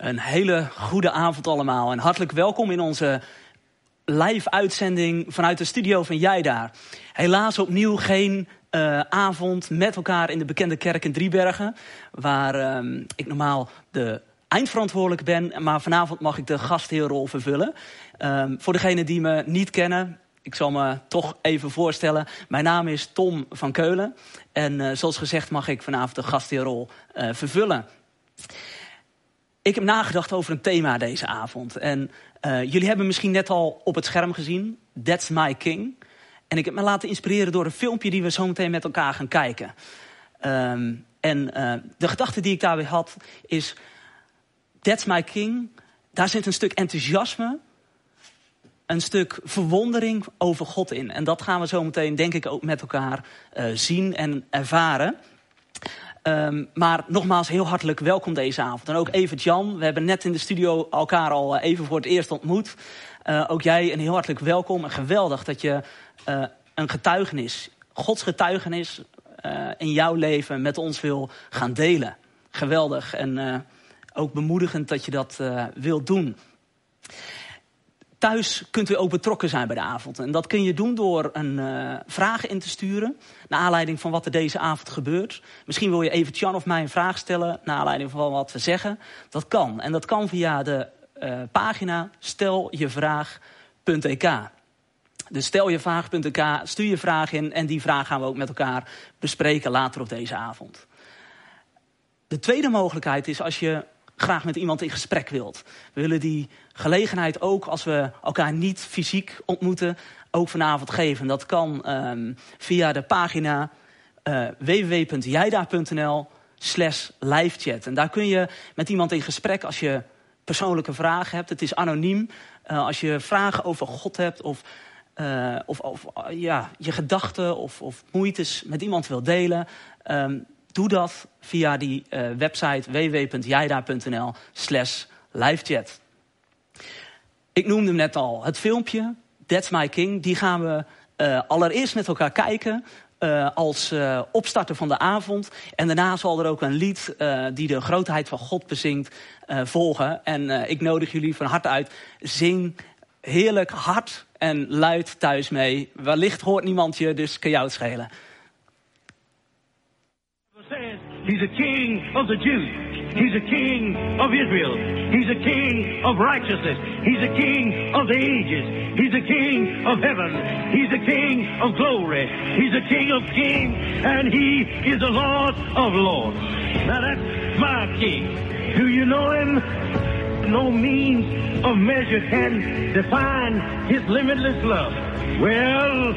Een hele goede avond allemaal en hartelijk welkom in onze live uitzending vanuit de studio van Jij Daar. Helaas opnieuw geen avond met elkaar in de bekende kerk in Driebergen, waar ik normaal de eindverantwoordelijk ben, maar vanavond mag ik de gastheerrol vervullen. Voor degenen die me niet kennen, ik zal me toch even voorstellen. Mijn naam is Tom van Keulen en zoals gezegd mag ik vanavond de gastheerrol vervullen. Ik heb nagedacht over een thema deze avond. En jullie hebben misschien net al op het scherm gezien, That's My King. En ik heb me laten inspireren door een filmpje die we zo meteen met elkaar gaan kijken. De gedachte die ik daarbij had is, That's My King, daar zit een stuk enthousiasme, een stuk verwondering over God in. En dat gaan we zo meteen denk ik ook met elkaar zien en ervaren. Maar nogmaals heel hartelijk welkom deze avond. En ook Evert Jan, we hebben net in de studio elkaar al even voor het eerst ontmoet. Ook jij een heel hartelijk welkom. En geweldig dat je een getuigenis, Gods getuigenis in jouw leven met ons wil gaan delen. Geweldig en ook bemoedigend dat je dat wilt doen. Thuis kunt u ook betrokken zijn bij de avond. En dat kun je doen door een vraag in te sturen, naar aanleiding van wat er deze avond gebeurt. Misschien wil je Evert Jan of mij een vraag stellen, naar aanleiding van wat we zeggen. Dat kan. En dat kan via de pagina steljevraag.ek. Dus steljevraag.ek, stuur je vraag in en die vraag gaan we ook met elkaar bespreken later op deze avond. De tweede mogelijkheid is als je graag met iemand in gesprek wilt. We willen die gelegenheid ook, als we elkaar niet fysiek ontmoeten, ook vanavond geven. Dat kan via de pagina www.jijdaar.nl/livechat. En daar kun je met iemand in gesprek als je persoonlijke vragen hebt. Het is anoniem. Als je vragen over God hebt of je gedachten of moeites met iemand wilt delen, doe dat via die website www.jijdaar.nl/livechat. Ik noemde hem net al, het filmpje, That's My King. Die gaan we allereerst met elkaar kijken als opstarter van de avond. En daarna zal er ook een lied die de grootheid van God bezingt volgen. En ik nodig jullie van harte uit, zing heerlijk hard en luid thuis mee. Wellicht hoort niemand je, dus kan jou het schelen. He's a king of the Jews. He's a king of Israel. He's a king of righteousness. He's a king of the ages. He's a king of heaven. He's a king of glory. He's a king of kings. And he is the Lord of lords. Now that's my king. Do you know him? No means of measure can define his limitless love. Well,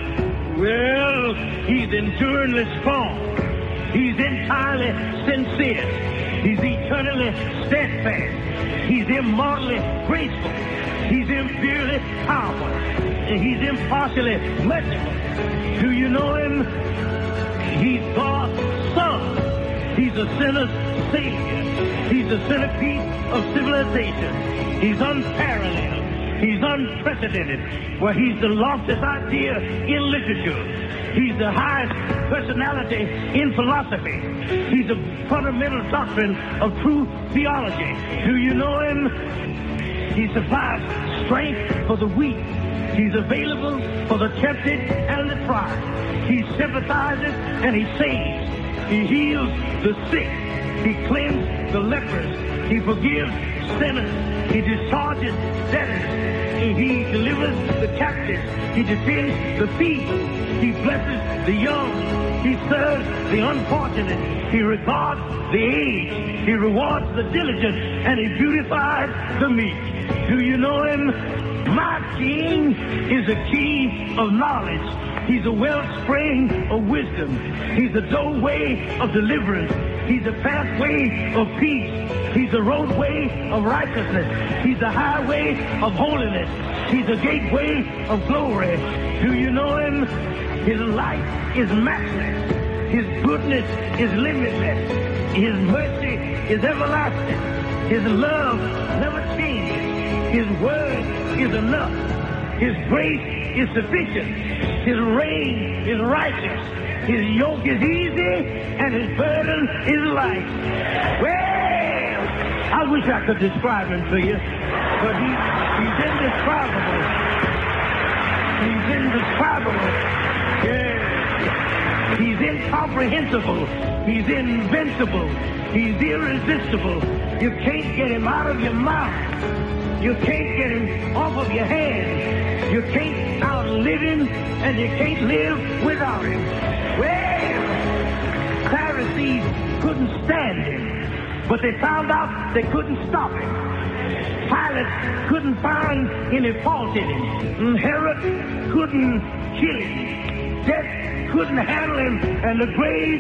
he's enduringly strong. He's entirely sincere. He's eternally steadfast. He's immortally graceful. He's imperially powerful. And he's impartially merciful. Do you know him? He's God's Son. He's a sinner's Savior. He's the centerpiece of civilization. He's unparalleled. He's unprecedented. Well, he's the loftiest idea in literature. He's the highest personality in philosophy. He's the fundamental doctrine of true theology. Do you know him? He supplies strength for the weak. He's available for the tempted and the tried. He sympathizes and he saves. He heals the sick. He cleanses the lepers. He forgives sinners. He discharges debtors. He delivers the captives. He defends the feeble. He blesses the young. He serves the unfortunate. He regards the aged. He rewards the diligent. And he beautifies the meek. Do you know him? My king is a king of knowledge. He's a wellspring of wisdom. He's a doorway of deliverance. He's a pathway of peace. He's a roadway of righteousness. He's a highway of holiness. He's a gateway of glory. Do you know him? His light is matchless. His goodness is limitless. His mercy is everlasting. His love never changes. His word is enough. His grace is sufficient. His reign is righteous. His yoke is easy and his burden is light. Well, I I wish I could describe him to you, but he's indescribable. He's indescribable. Yeah. He's incomprehensible. He's invincible. He's irresistible. You can't get him out of your mouth. You can't get him off of your hand. You can't outlive him, and you can't live without him. Well, Pharisees couldn't stand him, but they found out they couldn't stop him. Pilate couldn't find any fault in him. Herod couldn't kill him. Death couldn't handle him, and the grave.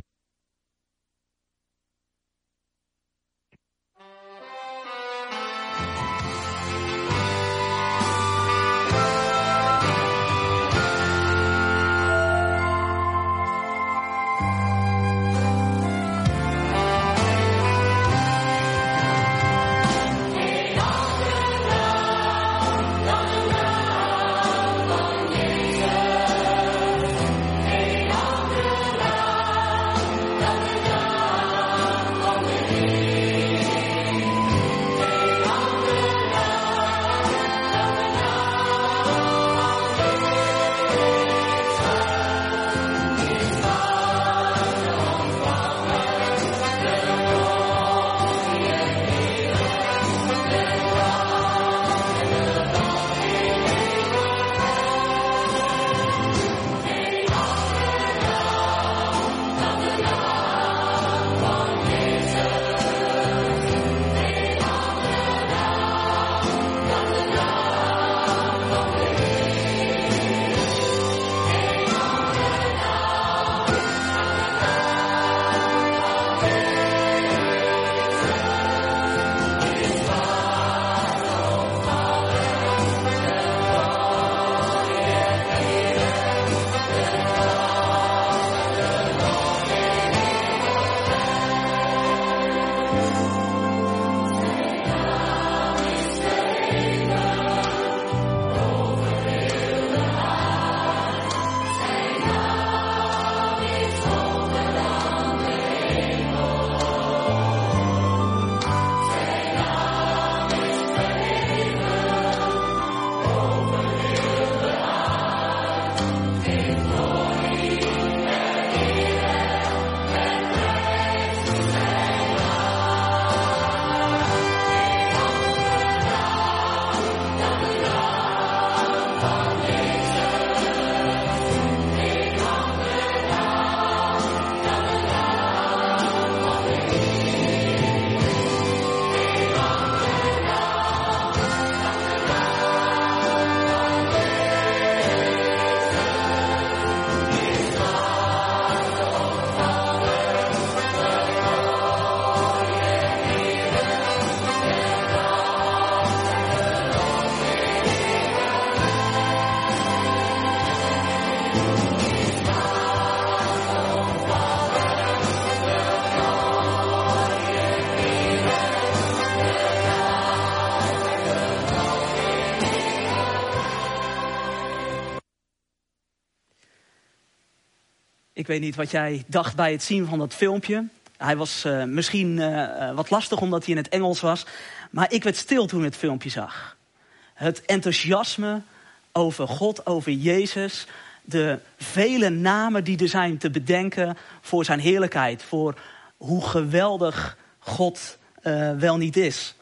Ik weet niet wat jij dacht bij het zien van dat filmpje. Hij was misschien wat lastig omdat hij in het Engels was. Maar ik werd stil toen ik het filmpje zag. Het enthousiasme over God, over Jezus. De vele namen die er zijn te bedenken voor zijn heerlijkheid. Voor hoe geweldig God wel niet is.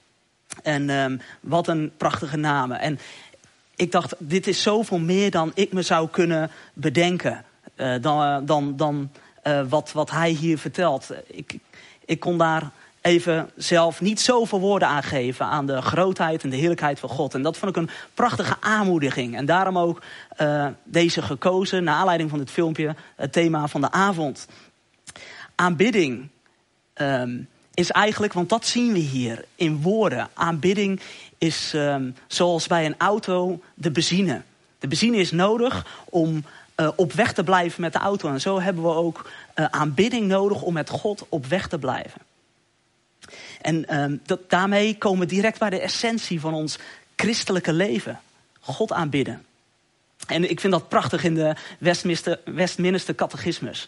En wat een prachtige namen. En ik dacht, dit is zoveel meer dan ik me zou kunnen bedenken. Dan wat hij hier vertelt. Ik kon daar even zelf niet zoveel woorden aan geven aan de grootheid en de heerlijkheid van God. En dat vond ik een prachtige aanmoediging. En daarom ook deze gekozen, naar aanleiding van dit filmpje, het thema van de avond. Aanbidding is eigenlijk, want dat zien we hier in woorden. Aanbidding is zoals bij een auto de benzine. De benzine is nodig om op weg te blijven met de auto. En zo hebben we ook aanbidding nodig om met God op weg te blijven. En daarmee komen we direct bij de essentie van ons christelijke leven. God aanbidden. En ik vind dat prachtig in de Westminster Catechismus.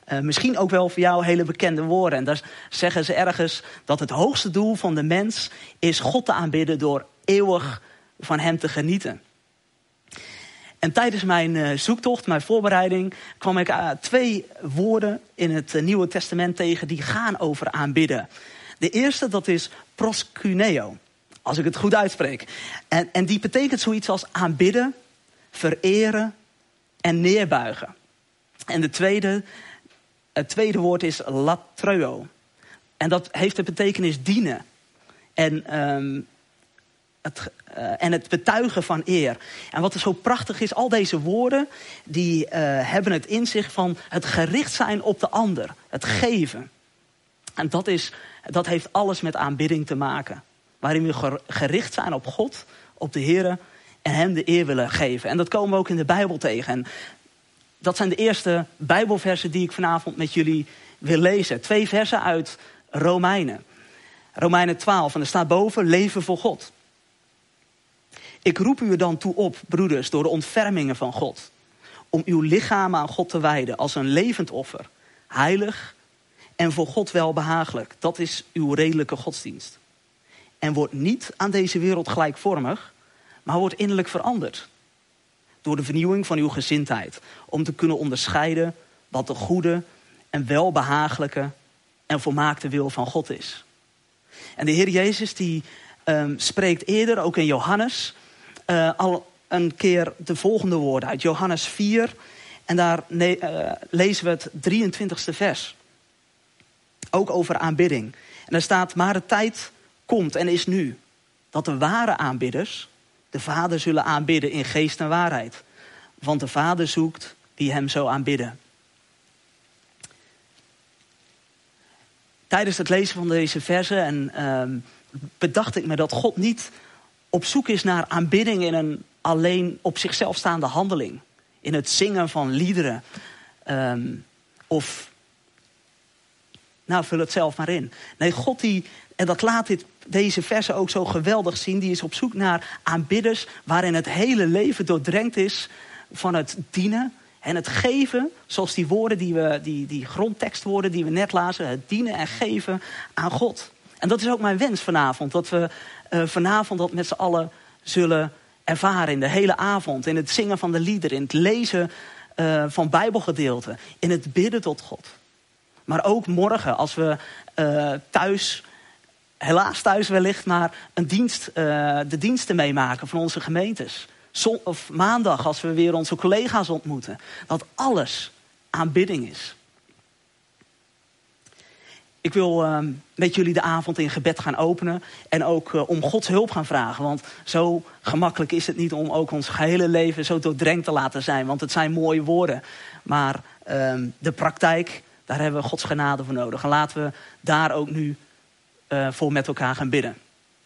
Misschien ook wel voor jou hele bekende woorden. En daar zeggen ze ergens dat het hoogste doel van de mens is God te aanbidden door eeuwig van hem te genieten. En tijdens mijn zoektocht, mijn voorbereiding, kwam ik 2 woorden in het Nieuwe Testament tegen die gaan over aanbidden. De eerste, dat is proskuneo, als ik het goed uitspreek. En die betekent zoiets als aanbidden, vereren en neerbuigen. En het tweede woord is latreuo. En dat heeft de betekenis dienen. En het betuigen van eer. En wat er zo prachtig is, al deze woorden, die hebben het in zich van het gericht zijn op de ander. Het geven. En dat heeft alles met aanbidding te maken. Waarin we gericht zijn op God, op de Heere en hem de eer willen geven. En dat komen we ook in de Bijbel tegen. En dat zijn de eerste Bijbelversen die ik vanavond met jullie wil lezen. 2 versen uit Romeinen. Romeinen 12, en er staat boven, leven voor God. Ik roep u er dan toe op, broeders, door de ontfermingen van God, om uw lichamen aan God te wijden als een levend offer, heilig en voor God welbehagelijk. Dat is uw redelijke godsdienst. En wordt niet aan deze wereld gelijkvormig, maar wordt innerlijk veranderd. Door de vernieuwing van uw gezindheid, om te kunnen onderscheiden wat de goede en welbehagelijke en volmaakte wil van God is. En de Heer Jezus die spreekt eerder, ook in Johannes, al een keer de volgende woorden uit Johannes 4. En daar lezen we het 23e vers. Ook over aanbidding. En daar staat, maar de tijd komt en is nu, dat de ware aanbidders de Vader zullen aanbidden in geest en waarheid. Want de Vader zoekt wie hem zo aanbidden. Tijdens het lezen van deze versen bedacht ik me dat God niet op zoek is naar aanbidding in een alleen op zichzelf staande handeling. In het zingen van liederen. Vul het zelf maar in. Nee, God en dat laat deze versen ook zo geweldig zien, die is op zoek naar aanbidders waarin het hele leven doordrenkt is van het dienen en het geven, zoals die woorden die grondtekstwoorden die we net lazen, het dienen en geven aan God. En dat is ook mijn wens vanavond, dat we vanavond dat met z'n allen zullen ervaren in de hele avond, in het zingen van de liederen, in het lezen van Bijbelgedeelten, in het bidden tot God. Maar ook morgen als we helaas thuis wellicht, maar de diensten meemaken van onze gemeentes. Of maandag als we weer onze collega's ontmoeten. Dat alles aanbidding is. Ik wil met jullie de avond in gebed gaan openen. En ook om Gods hulp gaan vragen. Want zo gemakkelijk is het niet om ook ons gehele leven zo doordrenkt te laten zijn. Want het zijn mooie woorden. Maar de praktijk, daar hebben we Gods genade voor nodig. En laten we daar ook nu voor met elkaar gaan bidden.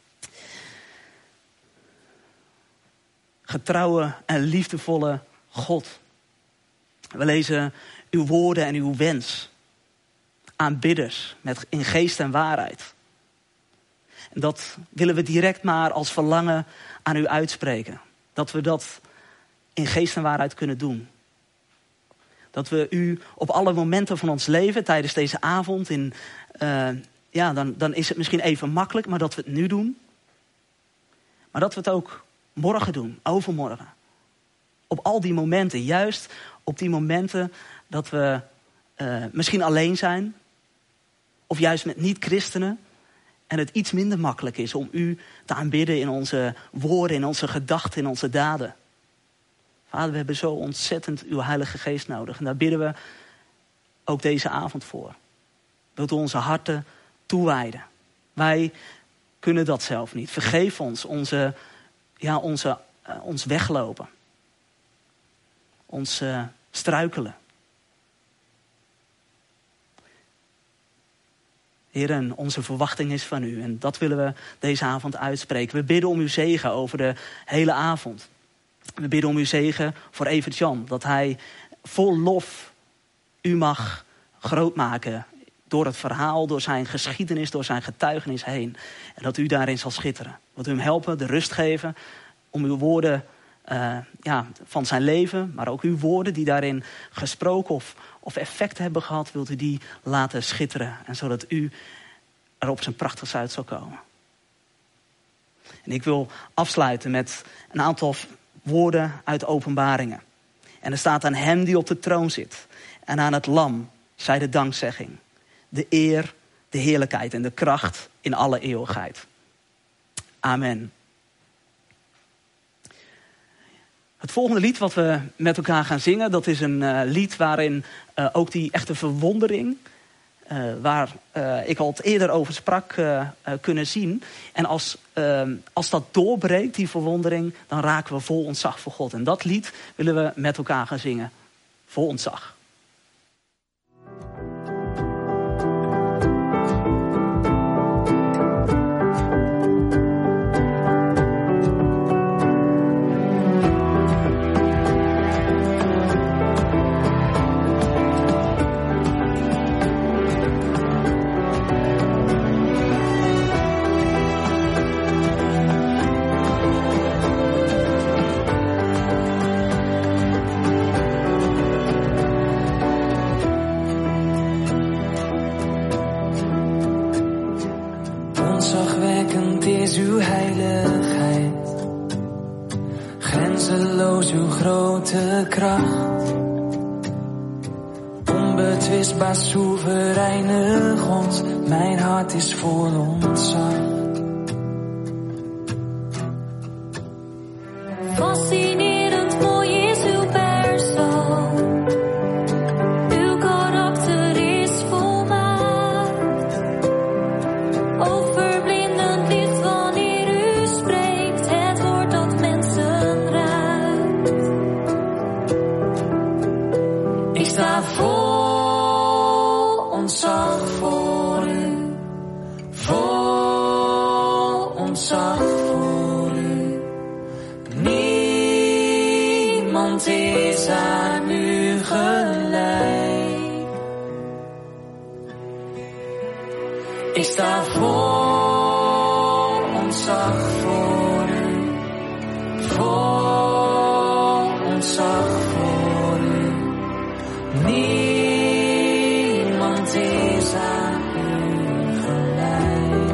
Getrouwe en liefdevolle God. We lezen uw woorden en uw wens. Aanbidders in geest en waarheid. En dat willen we direct maar als verlangen aan u uitspreken. Dat we dat in geest en waarheid kunnen doen. Dat we u op alle momenten van ons leven tijdens deze avond dan is het misschien even makkelijk, maar dat we het nu doen. Maar dat we het ook morgen doen, overmorgen. Op al die momenten, juist op die momenten dat we misschien alleen zijn. Of juist met niet-christenen. En het iets minder makkelijk is om u te aanbidden in onze woorden, in onze gedachten, in onze daden. Vader, we hebben zo ontzettend uw Heilige Geest nodig. En daar bidden we ook deze avond voor. Wilt u onze harten toewijden. Wij kunnen dat zelf niet. Vergeef ons ons weglopen. Ons struikelen. Heer, onze verwachting is van u. En dat willen we deze avond uitspreken. We bidden om uw zegen over de hele avond. We bidden om uw zegen voor Evert-Jan. Dat hij vol lof u mag grootmaken. Door het verhaal, door zijn geschiedenis, door zijn getuigenis heen. En dat u daarin zal schitteren. Wilt u hem helpen, de rust geven om uw woorden van zijn leven, maar ook uw woorden die daarin gesproken of effect hebben gehad, wilt u die laten schitteren. En zodat u er op zijn prachtigst uit zal komen. En ik wil afsluiten met een aantal woorden uit Openbaringen. En er staat: aan hem die op de troon zit en aan het lam zij de dankzegging, de eer, de heerlijkheid en de kracht in alle eeuwigheid. Amen. Het volgende lied wat we met elkaar gaan zingen, dat is een lied waarin ook die echte verwondering, waar ik al het eerder over sprak, kunnen zien. En als dat doorbreekt, die verwondering, dan raken we vol ontzag voor God. En dat lied willen we met elkaar gaan zingen. Vol ontzag. Ontzagwekkend is uw heiligheid, grenzeloos uw grote kracht. Onbetwistbaar soevereine God, mijn hart is vol ontzag. Fascinerend mooi is uw persoon, uw karakter is volmaakt. Overblindend licht wanneer u spreekt, het woord dat mensen raakt. Ik sta vol ontzag voor u, vol ontzag voor u. Niemand is aan u gelijk. Ik sta vol ontzag voor u, vol ontzag voor u. Niemand is aan u gelijk.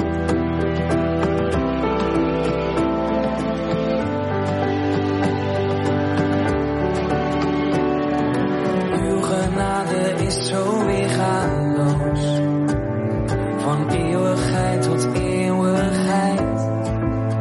Uw genade is zo weergaloos, van eeuwigheid tot eeuwigheid.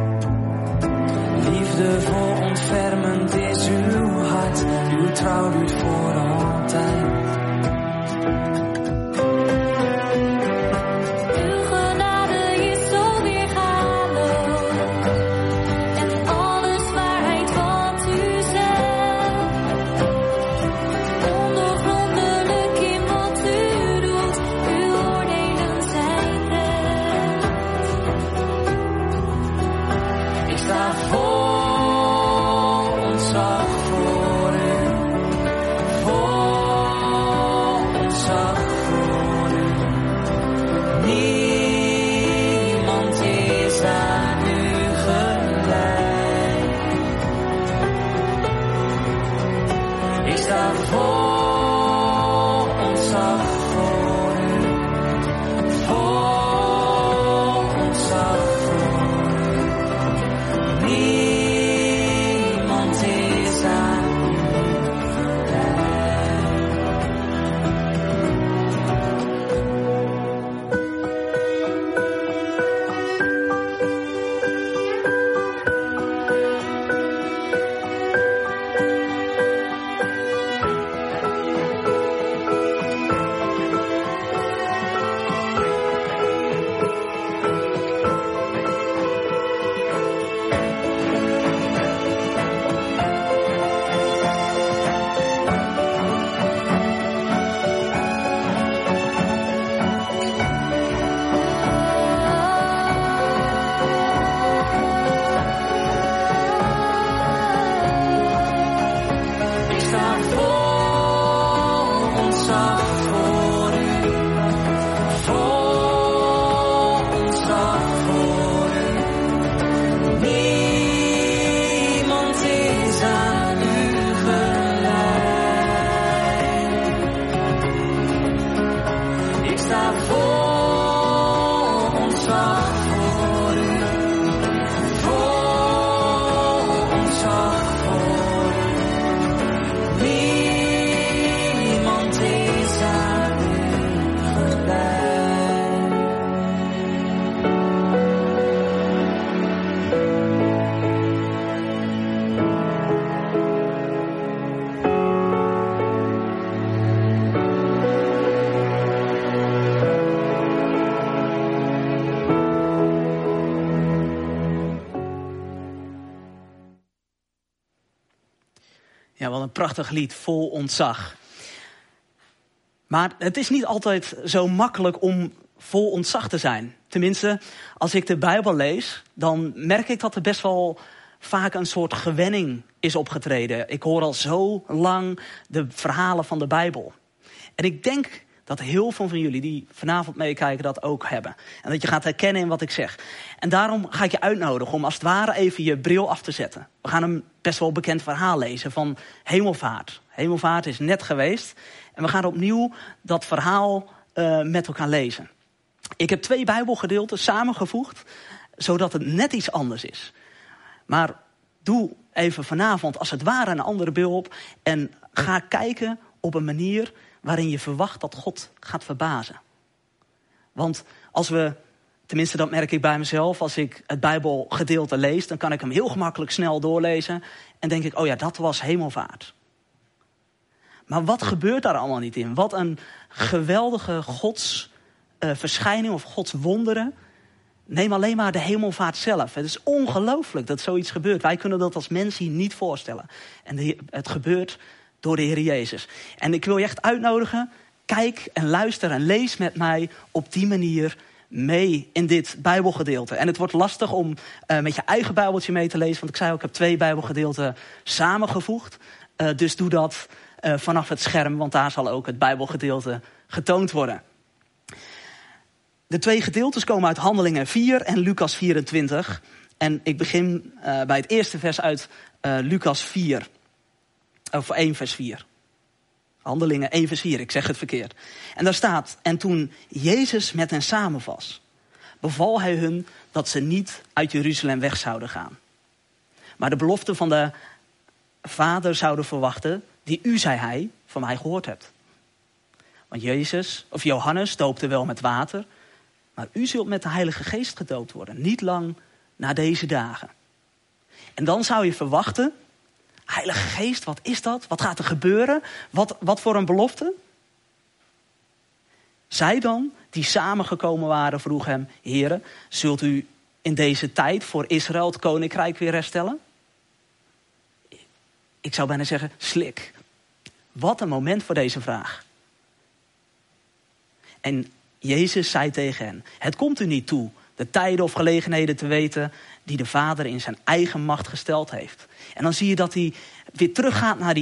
Ja, wat een prachtig lied, vol ontzag. Maar het is niet altijd zo makkelijk om vol ontzag te zijn. Tenminste, als ik de Bijbel lees, dan merk ik dat er best wel vaak een soort gewenning is opgetreden. Ik hoor al zo lang de verhalen van de Bijbel. En ik denk dat heel veel van jullie die vanavond meekijken dat ook hebben. En dat je gaat herkennen in wat ik zeg. En daarom ga ik je uitnodigen om als het ware even je bril af te zetten. We gaan een best wel bekend verhaal lezen van hemelvaart. Hemelvaart is net geweest. En we gaan opnieuw dat verhaal met elkaar lezen. Ik heb 2 Bijbelgedeelten samengevoegd, zodat het net iets anders is. Maar doe even vanavond als het ware een andere bril op. En ga kijken op een manier waarin je verwacht dat God gaat verbazen. Want als we, tenminste dat merk ik bij mezelf, als ik het Bijbelgedeelte lees, dan kan ik hem heel gemakkelijk snel doorlezen. En denk ik, oh ja, dat was hemelvaart. Maar wat gebeurt daar allemaal niet in? Wat een geweldige godsverschijning of Gods wonderen. Neem alleen maar de hemelvaart zelf. Het is ongelooflijk dat zoiets gebeurt. Wij kunnen dat als mens hier niet voorstellen. En het gebeurt door de Heer Jezus. En ik wil je echt uitnodigen. Kijk en luister en lees met mij op die manier mee in dit Bijbelgedeelte. En het wordt lastig om met je eigen Bijbeltje mee te lezen. Want ik zei ook, ik heb 2 Bijbelgedeelten samengevoegd. Dus doe dat vanaf het scherm. Want daar zal ook het Bijbelgedeelte getoond worden. De 2 gedeeltes komen uit Handelingen 4 en Lucas 24. En ik begin bij het eerste vers uit Lucas 4. Of 1 vers 4. Handelingen 1 vers 4, ik zeg het verkeerd. En daar staat, en toen Jezus met hen samen was, beval hij hun dat ze niet uit Jeruzalem weg zouden gaan. Maar de belofte van de Vader zouden verwachten, die u, zei hij, van mij gehoord hebt. Want Johannes doopte wel met water, maar u zult met de Heilige Geest gedoopt worden. Niet lang na deze dagen. En dan zou je verwachten, Heilige Geest, wat is dat? Wat gaat er gebeuren? Wat voor een belofte? Zij dan, die samengekomen waren, vroeg hem, Heere, zult u in deze tijd voor Israël het koninkrijk weer herstellen? Ik zou bijna zeggen, slik. Wat een moment voor deze vraag. En Jezus zei tegen hen, het komt u niet toe de tijden of gelegenheden te weten die de Vader in zijn eigen macht gesteld heeft. En dan zie je dat hij weer teruggaat naar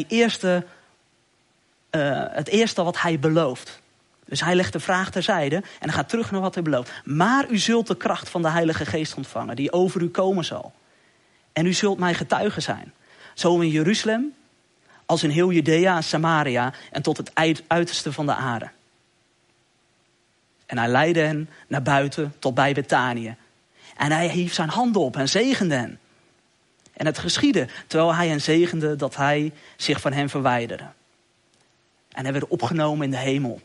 het eerste wat hij belooft. Dus hij legt de vraag terzijde en hij gaat terug naar wat hij belooft. Maar u zult de kracht van de Heilige Geest ontvangen die over u komen zal. En u zult mijn getuige zijn. Zo in Jeruzalem als in heel Judea en Samaria en tot het uiterste van de aarde. En hij leidde hen naar buiten tot bij Betanië. En hij hief zijn handen op en zegende hen. En het geschiedde, terwijl hij hen zegende, dat hij zich van hen verwijderde. En hij werd opgenomen in de hemel.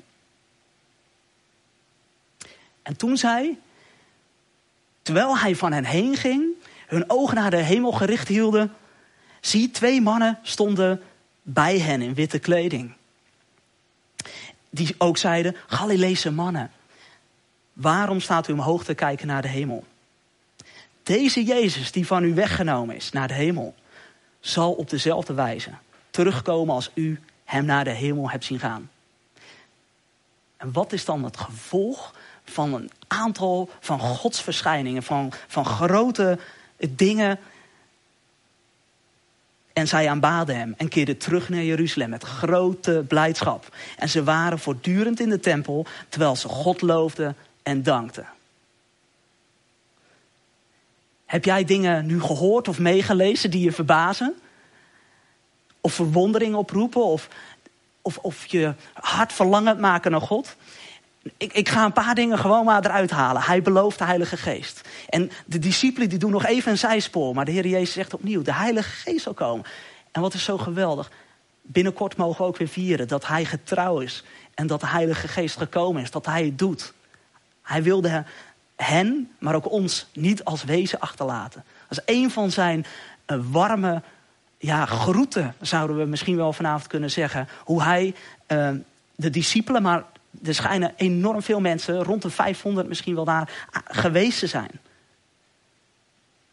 En toen zij, terwijl hij van hen heen ging, hun ogen naar de hemel gericht hielden, zie, 2 mannen stonden bij hen in witte kleding. Die ook zeiden, Galileese mannen, waarom staat u omhoog te kijken naar de hemel? Deze Jezus die van u weggenomen is naar de hemel, zal op dezelfde wijze terugkomen als u hem naar de hemel hebt zien gaan. En wat is dan het gevolg van een aantal van Gods verschijningen, van grote dingen? En zij aanbaden hem en keerden terug naar Jeruzalem met grote blijdschap. En ze waren voortdurend in de tempel, terwijl ze God loofden en dankten. Heb jij dingen nu gehoord of meegelezen die je verbazen? Of verwondering oproepen? Of je hart verlangend maken naar God? Ik ga een paar dingen gewoon maar eruit halen. Hij belooft de Heilige Geest. En de discipelen die doen nog even een zijspoor. Maar de Heer Jezus zegt opnieuw, de Heilige Geest zal komen. En wat is zo geweldig. Binnenkort mogen we ook weer vieren dat hij getrouw is. En dat de Heilige Geest gekomen is. Dat hij het doet. Hij wilde hen, maar ook ons, niet als wezen achterlaten. Dat is een van zijn warme groeten, zouden we misschien wel vanavond kunnen zeggen. Hoe hij de discipelen, maar er schijnen enorm veel mensen, rond de 500 misschien wel daar, geweest te zijn.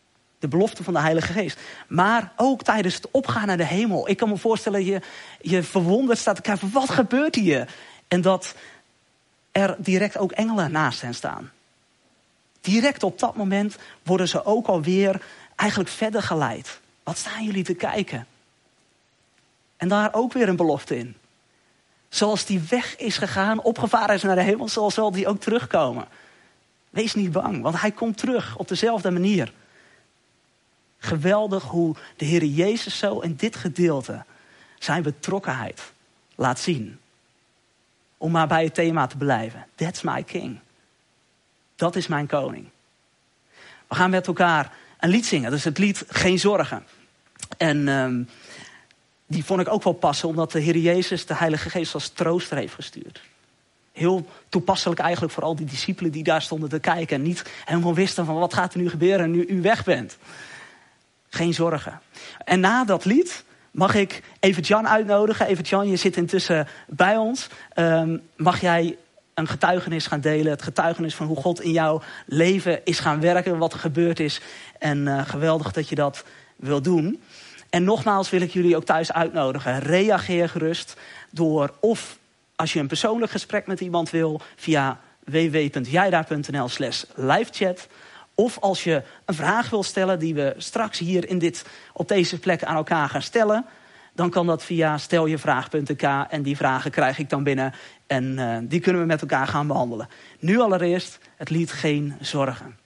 De belofte van de Heilige Geest. Maar ook tijdens het opgaan naar de hemel. Ik kan me voorstellen dat je verwonderd staat te kijken van wat gebeurt hier? En dat er direct ook engelen naast hen staan. Direct op dat moment worden ze ook alweer eigenlijk verder geleid. Wat staan jullie te kijken? En daar ook weer een belofte in. Zoals die weg is gegaan, opgevaren is naar de hemel, zoals zal die ook terugkomen. Wees niet bang, want hij komt terug op dezelfde manier. Geweldig hoe de Heer Jezus zo in dit gedeelte zijn betrokkenheid laat zien. Om maar bij het thema te blijven. That's my king. Dat is mijn koning. We gaan met elkaar een lied zingen. Dat is het lied Geen Zorgen. En die vond ik ook wel passen, omdat de Heer Jezus de Heilige Geest als trooster heeft gestuurd. Heel toepasselijk eigenlijk voor al die discipelen die daar stonden te kijken. En niet helemaal wisten van wat gaat er nu gebeuren nu u weg bent. Geen zorgen. En na dat lied mag ik Evert-Jan uitnodigen. Evert-Jan, je zit intussen bij ons. Mag jij een getuigenis gaan delen. Het getuigenis van hoe God in jouw leven is gaan werken. Wat er gebeurd is. En geweldig dat je dat wil doen. En nogmaals wil ik jullie ook thuis uitnodigen. Reageer gerust door of als je een persoonlijk gesprek met iemand wil via www.jijdaar.nl/livechat. Of als je een vraag wil stellen die we straks hier op deze plek aan elkaar gaan stellen. Dan kan dat via steljevraag.nk en die vragen krijg ik dan binnen. En die kunnen we met elkaar gaan behandelen. Nu allereerst het lied Geen Zorgen.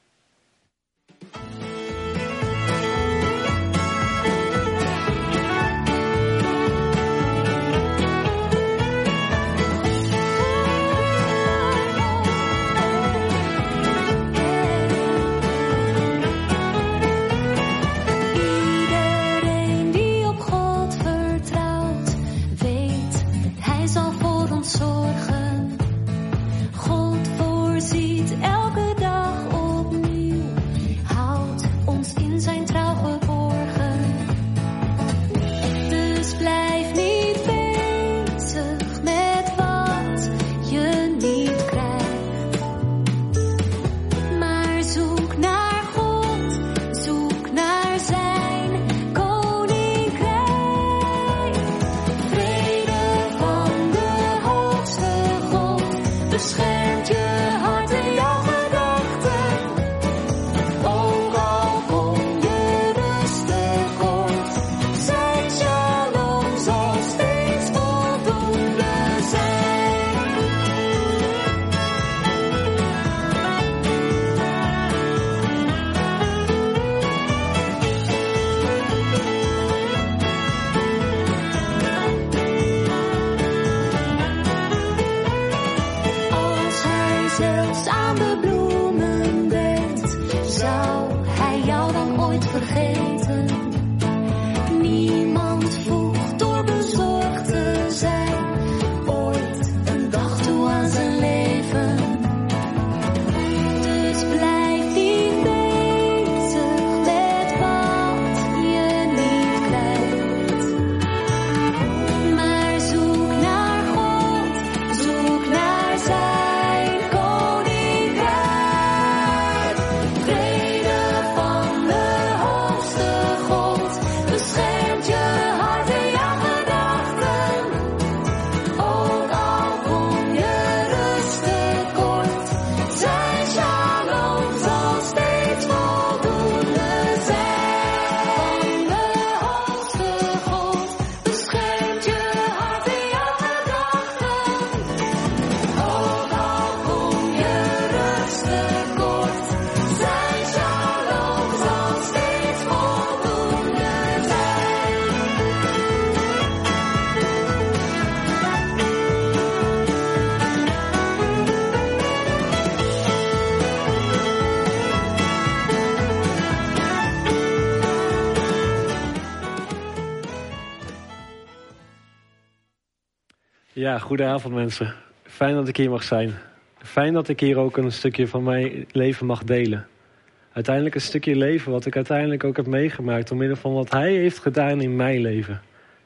Ja, goedenavond mensen. Fijn dat ik hier mag zijn. Fijn dat ik hier ook een stukje van mijn leven mag delen. Uiteindelijk een stukje leven wat ik uiteindelijk ook heb meegemaakt door middel van wat hij heeft gedaan in mijn leven.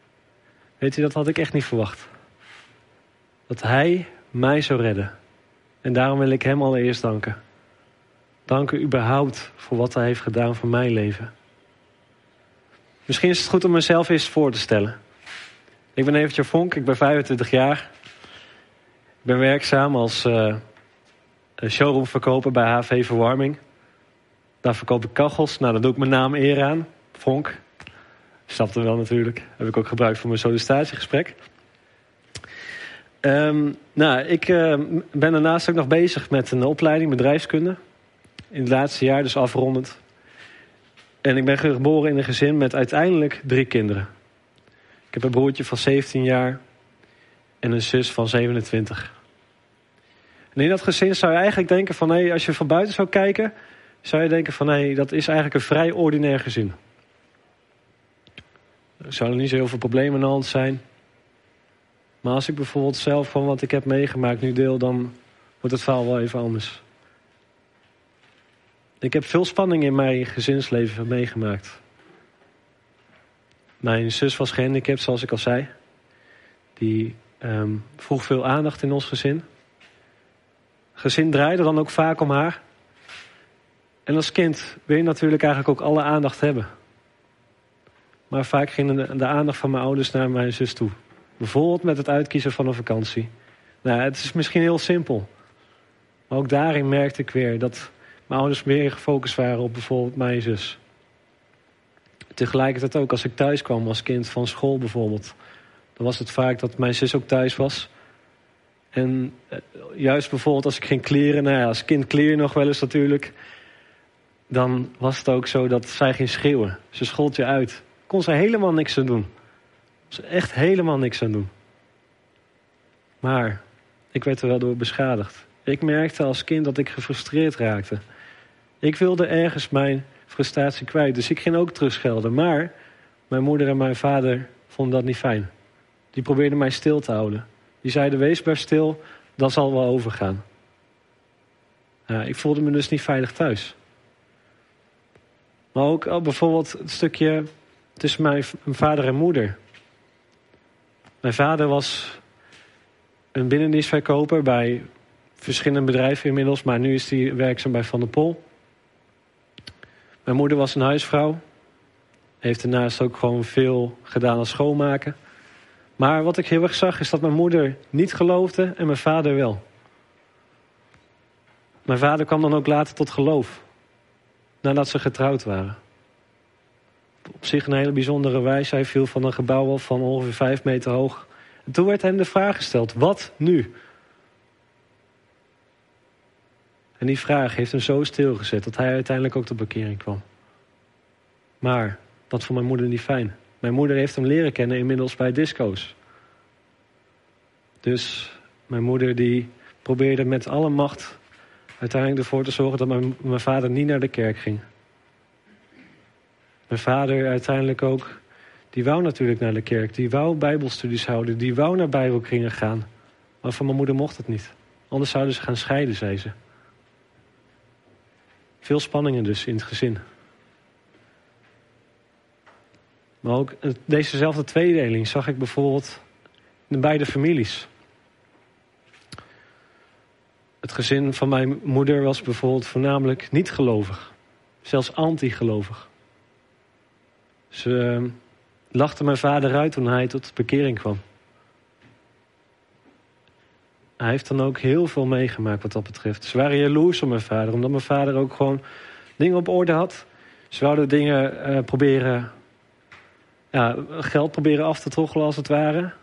Weet je, dat had ik echt niet verwacht. Dat hij mij zou redden. En daarom wil ik hem allereerst danken. Danken überhaupt voor wat hij heeft gedaan voor mijn leven. Misschien is het goed om mezelf eens voor te stellen. Ik ben Evert Vonk, ik ben 25 jaar. Ik ben werkzaam als showroomverkoper bij HV Verwarming. Daar verkoop ik kachels. Nou, daar doe ik mijn naam eer aan. Vonk. Snapte wel natuurlijk. Heb ik ook gebruikt voor mijn sollicitatiegesprek. Ik ben daarnaast ook nog bezig met een opleiding bedrijfskunde. In het laatste jaar, dus afrondend. En ik ben geboren in een gezin met uiteindelijk 3 kinderen. Ik heb een broertje van 17 jaar en een zus van 27. En in dat gezin zou je eigenlijk denken van... als je van buiten zou kijken, zou je denken van... dat is eigenlijk een vrij ordinair gezin. Er zouden niet zo heel veel problemen aan de hand zijn. Maar als ik bijvoorbeeld zelf van wat ik heb meegemaakt nu deel... dan wordt het verhaal wel even anders. Ik heb veel spanning in mijn gezinsleven meegemaakt. Mijn zus was gehandicapt, zoals ik al zei. Die vroeg veel aandacht in ons gezin. Het gezin draaide dan ook vaak om haar. En als kind wil je natuurlijk eigenlijk ook alle aandacht hebben. Maar vaak ging de aandacht van mijn ouders naar mijn zus toe. Bijvoorbeeld met het uitkiezen van een vakantie. Nou, het is misschien heel simpel. Maar ook daarin merkte ik weer dat mijn ouders meer gefocust waren op bijvoorbeeld mijn zus. Tegelijkertijd ook als ik thuis kwam als kind van school bijvoorbeeld. Dan was het vaak dat mijn zus ook thuis was. En juist bijvoorbeeld als ik ging kleren. Als kind kleer je nog wel eens natuurlijk. Dan was het ook zo dat zij ging schreeuwen. Ze schold je uit. Kon ze helemaal niks aan doen. Ze echt helemaal niks aan doen. Maar ik werd er wel door beschadigd. Ik merkte als kind dat ik gefrustreerd raakte. Ik wilde ergens mijn frustratie kwijt. Dus ik ging ook terugschelden. Maar mijn moeder en mijn vader vonden dat niet fijn. Die probeerden mij stil te houden. Die zeiden, wees maar stil, dan zal wel overgaan. Ik voelde me dus niet veilig thuis. Maar ook bijvoorbeeld het stukje tussen mijn vader en moeder. Mijn vader was een binnendienstverkoper bij verschillende bedrijven inmiddels. Maar nu is hij werkzaam bij Van der Pol. Mijn moeder was een huisvrouw. Heeft daarnaast ook gewoon veel gedaan als schoonmaken. Maar wat ik heel erg zag is dat mijn moeder niet geloofde en mijn vader wel. Mijn vader kwam dan ook later tot geloof. Nadat ze getrouwd waren. Op zich een hele bijzondere wijze. Hij viel van een gebouw af van ongeveer 5 meter hoog. En toen werd hem de vraag gesteld, wat nu? En die vraag heeft hem zo stilgezet dat hij uiteindelijk ook tot bekering kwam. Maar dat vond mijn moeder niet fijn. Mijn moeder heeft hem leren kennen inmiddels bij disco's. Dus mijn moeder die probeerde met alle macht uiteindelijk ervoor te zorgen dat mijn vader niet naar de kerk ging. Mijn vader uiteindelijk ook, die wou natuurlijk naar de kerk. Die wou bijbelstudies houden, die wou naar bijbelkringen gaan. Maar van mijn moeder mocht het niet. Anders zouden ze gaan scheiden, zei ze. Veel spanningen dus in het gezin. Maar ook dezezelfde tweedeling zag ik bijvoorbeeld in beide families. Het gezin van mijn moeder was bijvoorbeeld voornamelijk niet gelovig. Zelfs anti-gelovig. Ze lachte mijn vader uit toen hij tot bekering kwam. Hij heeft dan ook heel veel meegemaakt wat dat betreft. Ze waren jaloers op mijn vader, omdat mijn vader ook gewoon dingen op orde had. Ze wouden dingen proberen, geld proberen af te troggelen als het ware.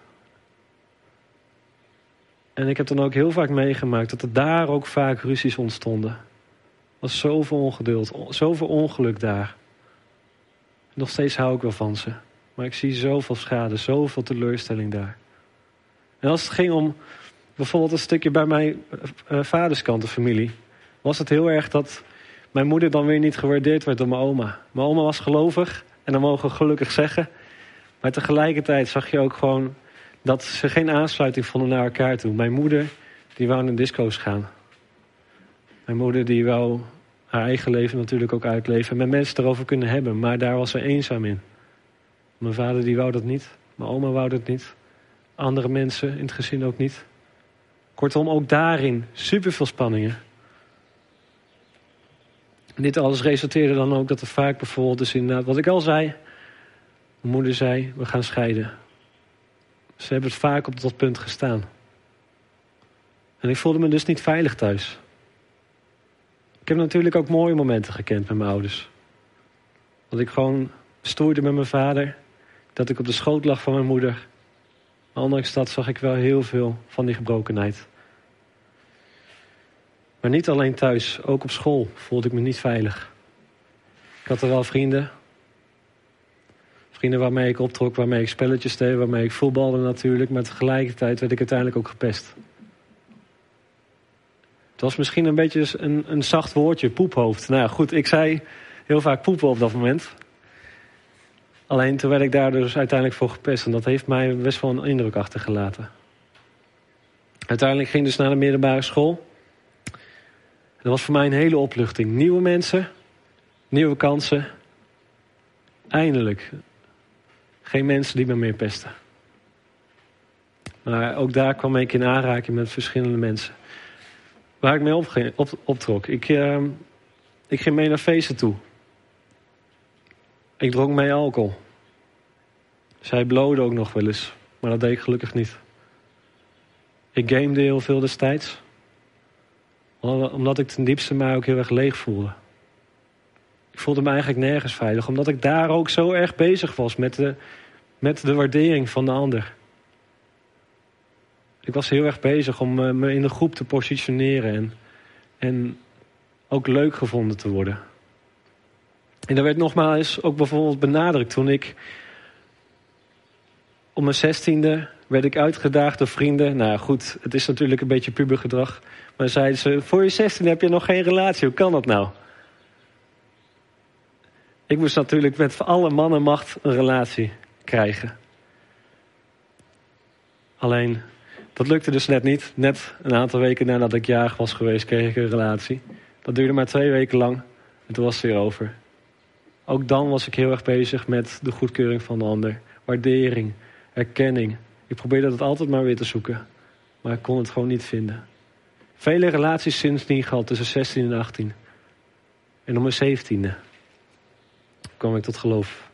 En ik heb dan ook heel vaak meegemaakt dat er daar ook vaak ruzies ontstonden. Er was zoveel ongeduld, zoveel ongeluk daar. Nog steeds hou ik wel van ze. Maar ik zie zoveel schade, zoveel teleurstelling daar. En als het ging om bijvoorbeeld een stukje bij mijn vaderskant, de familie, was het heel erg dat mijn moeder dan weer niet gewaardeerd werd door mijn oma. Mijn oma was gelovig en dat mogen we gelukkig zeggen. Maar tegelijkertijd zag je ook gewoon dat ze geen aansluiting vonden naar elkaar toe. Mijn moeder, die wou naar disco's gaan. Mijn moeder, die wou haar eigen leven natuurlijk ook uitleven en met mensen erover kunnen hebben. Maar daar was ze eenzaam in. Mijn vader, die wou dat niet. Mijn oma wou dat niet. Andere mensen in het gezin ook niet. Kortom, ook daarin superveel spanningen. En dit alles resulteerde dan ook dat er vaak bijvoorbeeld, dus inderdaad wat ik al zei, mijn moeder zei, we gaan scheiden. Ze hebben het vaak op dat punt gestaan. En ik voelde me dus niet veilig thuis. Ik heb natuurlijk ook mooie momenten gekend met mijn ouders. Dat ik gewoon stoeide met mijn vader. Dat ik op de schoot lag van mijn moeder. Maar ondanks dat zag ik wel heel veel van die gebrokenheid. Maar niet alleen thuis, ook op school voelde ik me niet veilig. Ik had er wel vrienden. Vrienden waarmee ik optrok, waarmee ik spelletjes deed, waarmee ik voetbalde natuurlijk. Maar tegelijkertijd werd ik uiteindelijk ook gepest. Het was misschien een beetje een zacht woordje, poephoofd. Nou ja, goed, ik zei heel vaak poepen op dat moment. Alleen toen werd ik daar dus uiteindelijk voor gepest. En dat heeft mij best wel een indruk achtergelaten. Uiteindelijk ging ik dus naar de middelbare school. Dat was voor mij een hele opluchting. Nieuwe mensen, nieuwe kansen. Eindelijk. Geen mensen die me meer pesten. Maar ook daar kwam ik in aanraking met verschillende mensen. Waar ik mee optrok. Ik ging mee naar feesten toe. Ik dronk mee alcohol. Zij blode ook nog wel eens. Maar dat deed ik gelukkig niet. Ik gamede heel veel destijds. Omdat ik ten diepste mij ook heel erg leeg voelde. Ik voelde me eigenlijk nergens veilig. Omdat ik daar ook zo erg bezig was met de waardering van de ander. Ik was heel erg bezig om me in de groep te positioneren. En ook leuk gevonden te worden. En dat werd nogmaals ook bijvoorbeeld benadrukt toen ik op mijn 16e werd ik uitgedaagd door vrienden. Nou goed, het is natuurlijk een beetje pubergedrag. Maar zeiden ze, voor je 16e heb je nog geen relatie. Hoe kan dat nou? Ik moest natuurlijk met alle mannenmacht een relatie krijgen. Alleen, dat lukte dus net niet. Net een aantal weken nadat ik jarig was geweest, kreeg ik een relatie. Dat duurde maar 2 weken lang. En toen was het weer over. Ook dan was ik heel erg bezig met de goedkeuring van de ander. Waardering, erkenning. Ik probeerde dat altijd maar weer te zoeken. Maar ik kon het gewoon niet vinden. Vele relaties sindsdien gehad tussen 16 en 18. En op mijn 17e kwam ik tot geloof.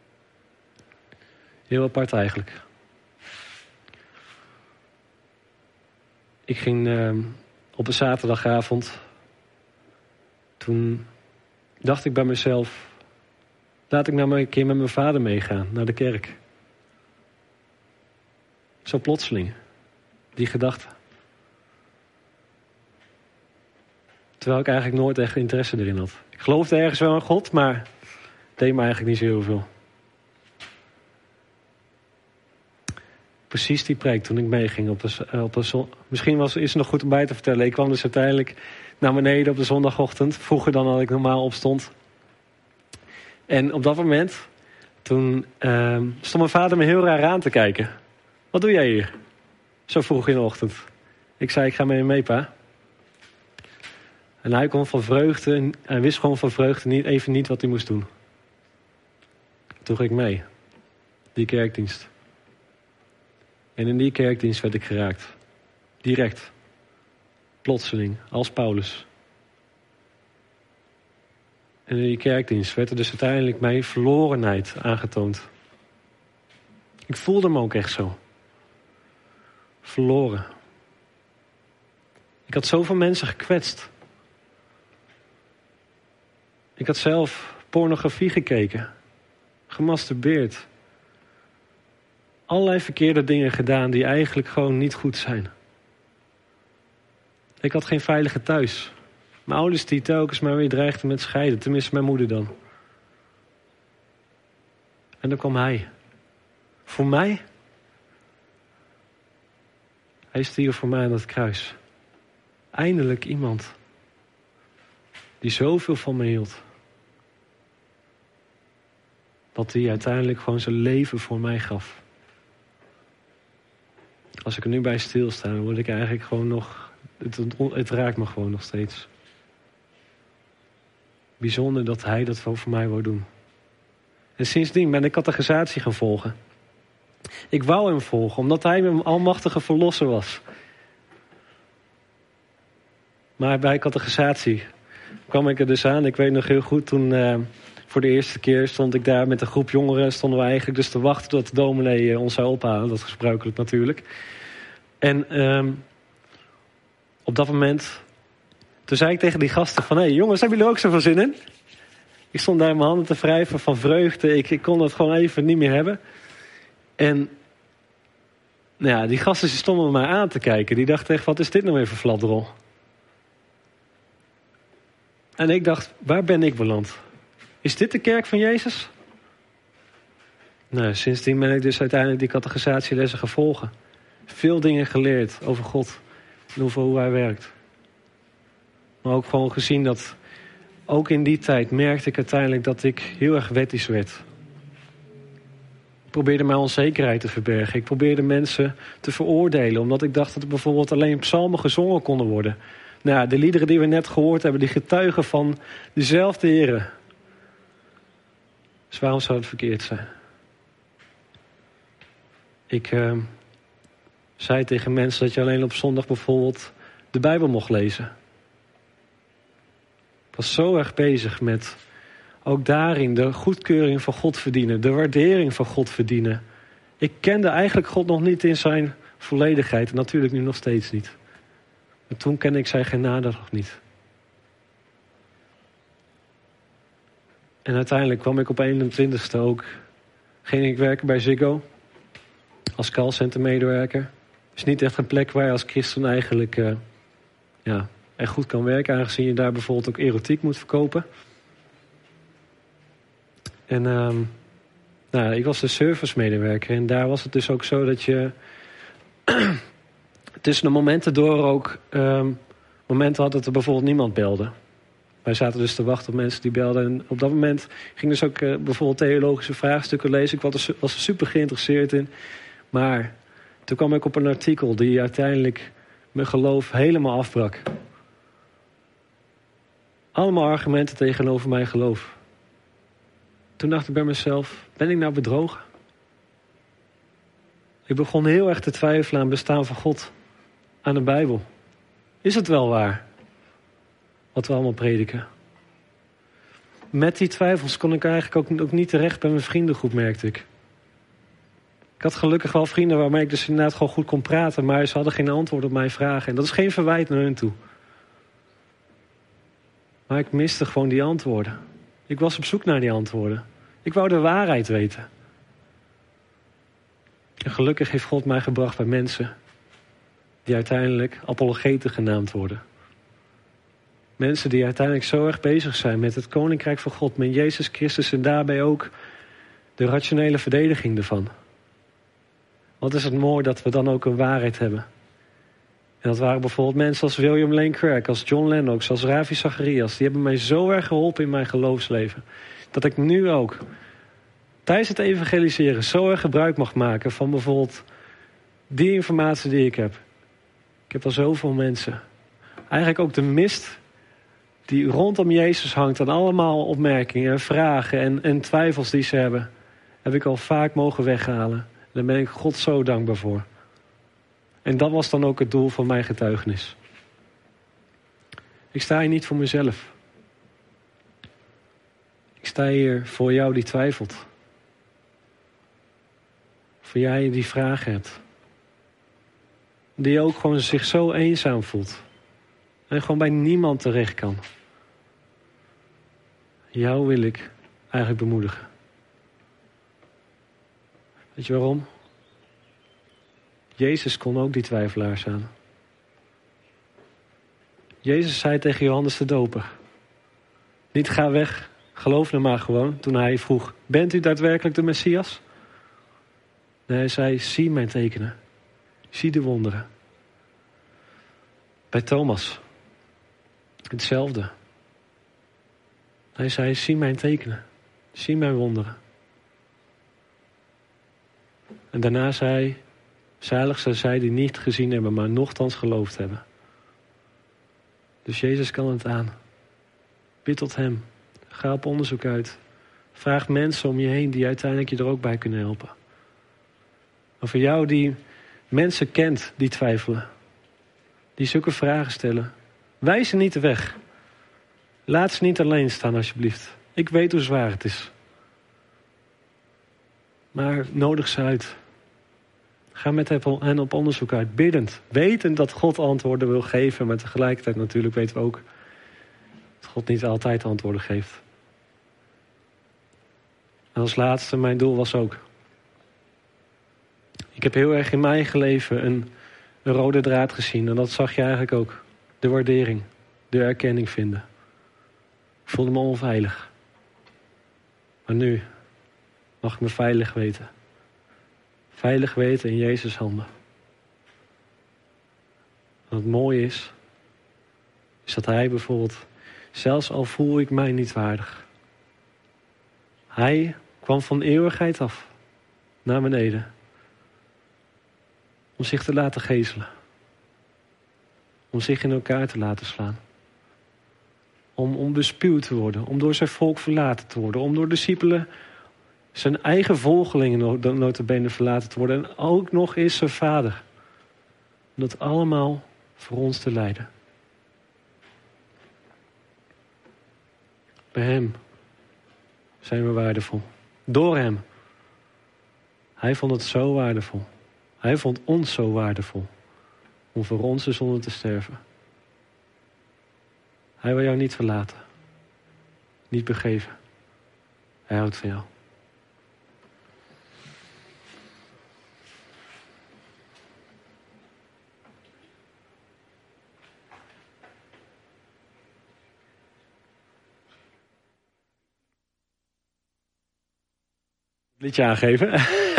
Heel apart eigenlijk. Ik ging op een zaterdagavond. Toen dacht ik bij mezelf, laat ik nou maar een keer met mijn vader meegaan naar de kerk. Zo plotseling, die gedachte. Terwijl ik eigenlijk nooit echt interesse erin had. Ik geloofde ergens wel in God, maar het deed me eigenlijk niet zo heel veel. Precies die preek toen ik meeging op een misschien is het nog goed om bij te vertellen. Ik kwam dus uiteindelijk naar beneden op de zondagochtend. Vroeger dan dat ik normaal opstond. En op dat moment, toen stond mijn vader me heel raar aan te kijken. Wat doe jij hier? Zo vroeg in de ochtend. Ik zei, ik ga met je mee, pa. En hij kon van vreugde, hij wist gewoon van vreugde even niet wat hij moest doen. Toen ging ik mee. Die kerkdienst. En in die kerkdienst werd ik geraakt. Direct. Plotseling. Als Paulus. En in die kerkdienst werd er dus uiteindelijk mijn verlorenheid aangetoond. Ik voelde me ook echt zo. Verloren. Ik had zoveel mensen gekwetst. Ik had zelf pornografie gekeken. Gemasturbeerd. Allerlei verkeerde dingen gedaan die eigenlijk gewoon niet goed zijn. Ik had geen veilige thuis. Mijn ouders die telkens maar weer dreigden met scheiden. Tenminste mijn moeder dan. En dan kwam hij. Voor mij. Hij stierf voor mij aan het kruis. Eindelijk iemand. Die zoveel van me hield. Dat hij uiteindelijk gewoon zijn leven voor mij gaf. Als ik er nu bij stilsta, dan word ik eigenlijk gewoon nog... Het raakt me gewoon nog steeds. Bijzonder dat hij dat voor mij wou doen. En sindsdien ben ik catechisatie gaan volgen. Ik wou hem volgen, omdat hij mijn almachtige verlosser was. Maar bij catechisatie kwam ik er dus aan. Ik weet nog heel goed, toen voor de eerste keer stond ik daar met een groep jongeren. Stonden we eigenlijk dus te wachten tot de dominee ons zou ophalen. Dat is gebruikelijk natuurlijk. En op dat moment, toen zei ik tegen die gasten van... Hé jongens, hebben jullie ook zoveel zin in? Ik stond daar mijn handen te wrijven van vreugde. Ik kon het gewoon even niet meer hebben. En nou ja, die gasten stonden mij aan te kijken. Die dachten echt, wat is dit nou weer voor fladderol? En ik dacht, waar ben ik beland? Is dit de kerk van Jezus? Nou, sindsdien ben ik dus uiteindelijk die categorisatielessen gaan volgen. Veel dingen geleerd over God. En hoe hij werkt. Maar ook gewoon gezien dat... Ook in die tijd merkte ik uiteindelijk dat ik heel erg wettisch werd. Ik probeerde mijn onzekerheid te verbergen. Ik probeerde mensen te veroordelen. Omdat ik dacht dat er bijvoorbeeld alleen psalmen gezongen konden worden. Nou ja, de liederen die we net gehoord hebben, die getuigen van dezelfde Here. Dus waarom zou het verkeerd zijn? Ik zei tegen mensen dat je alleen op zondag bijvoorbeeld de Bijbel mocht lezen. Ik was zo erg bezig met ook daarin de goedkeuring van God verdienen. De waardering van God verdienen. Ik kende eigenlijk God nog niet in zijn volledigheid. En natuurlijk nu nog steeds niet. Maar toen kende ik zijn genade nog niet. En uiteindelijk kwam ik op 21ste ook. Ging ik werken bij Ziggo. Als callcenter medewerker. Is niet echt een plek waar je als christen eigenlijk echt goed kan werken. Aangezien je daar bijvoorbeeld ook erotiek moet verkopen. En ik was de servicemedewerker. En daar was het dus ook zo dat je... tussen de momenten door ook... momenten had dat er bijvoorbeeld niemand belde. Wij zaten dus te wachten op mensen die belden. En op dat moment ging dus ook bijvoorbeeld theologische vraagstukken lezen. Ik was er super geïnteresseerd in. Maar toen kwam ik op een artikel die uiteindelijk mijn geloof helemaal afbrak. Allemaal argumenten tegenover mijn geloof. Toen dacht ik bij mezelf, ben ik nou bedrogen? Ik begon heel erg te twijfelen aan het bestaan van God. Aan de Bijbel. Is het wel waar? Wat we allemaal prediken. Met die twijfels kon ik eigenlijk ook niet terecht bij mijn vriendengroep, merkte ik. Ik had gelukkig wel vrienden waarmee ik dus inderdaad gewoon goed kon praten. Maar ze hadden geen antwoord op mijn vragen. En dat is geen verwijt naar hun toe. Maar ik miste gewoon die antwoorden. Ik was op zoek naar die antwoorden. Ik wou de waarheid weten. En gelukkig heeft God mij gebracht bij mensen die uiteindelijk apologeten genaamd worden. Mensen die uiteindelijk zo erg bezig zijn met het koninkrijk van God, met Jezus Christus en daarbij ook de rationele verdediging ervan. Wat is het mooi dat we dan ook een waarheid hebben. En dat waren bijvoorbeeld mensen als William Lane Craig, als John Lennox, als Ravi Zacharias. Die hebben mij zo erg geholpen in mijn geloofsleven. Dat ik nu ook tijdens het evangeliseren zo erg gebruik mag maken van bijvoorbeeld die informatie die ik heb. Ik heb al zoveel mensen. Eigenlijk ook de mist die rondom Jezus hangt aan allemaal opmerkingen en vragen en twijfels die ze hebben. Heb ik al vaak mogen weghalen. En daar ben ik God zo dankbaar voor. En dat was dan ook het doel van mijn getuigenis. Ik sta hier niet voor mezelf. Ik sta hier voor jou die twijfelt. Voor jij die vragen hebt. Die ook gewoon zich zo eenzaam voelt. En gewoon bij niemand terecht kan. Jou wil ik eigenlijk bemoedigen. Weet je waarom? Jezus kon ook die twijfelaars aan. Jezus zei tegen Johannes de Doper: niet ga weg, geloof nou maar gewoon. Toen hij vroeg, bent u daadwerkelijk de Messias? Nee, hij zei, zie mijn tekenen. Zie de wonderen. Bij Thomas, hetzelfde. Hij zei, zie mijn tekenen. Zie mijn wonderen. En daarna zei, zalig zijn zij die niet gezien hebben, maar nochtans geloofd hebben. Dus Jezus kan het aan. Bid tot hem. Ga op onderzoek uit. Vraag mensen om je heen die uiteindelijk je er ook bij kunnen helpen. En voor jou die mensen kent die twijfelen. Die zulke vragen stellen. Wijs ze niet de weg. Laat ze niet alleen staan alsjeblieft. Ik weet hoe zwaar het is. Maar nodig ze uit. Ga met hen op onderzoek uit, biddend. Wetend dat God antwoorden wil geven. Maar tegelijkertijd natuurlijk weten we ook dat God niet altijd antwoorden geeft. En als laatste, mijn doel was ook. Ik heb heel erg in mijn eigen leven een rode draad gezien. En dat zag je eigenlijk ook. De waardering. De erkenning vinden. Ik voelde me onveilig. Maar nu mag ik me veilig weten. Veilig weten in Jezus' handen. Wat het mooie is dat hij bijvoorbeeld, zelfs al voel ik mij niet waardig. Hij kwam van eeuwigheid af naar beneden. Om zich te laten gezelen. Om zich in elkaar te laten slaan. Om bespuwd te worden. Om door zijn volk verlaten te worden. Om door discipelen, zijn eigen volgelingen nota bene verlaten te worden. En ook nog eens zijn vader. Om dat allemaal voor ons te leiden. Bij hem zijn we waardevol. Door hem. Hij vond het zo waardevol. Hij vond ons zo waardevol. Om voor onze zonde te sterven. Hij wil jou niet verlaten. Niet begeven. Hij houdt van jou. Liedje aangeven.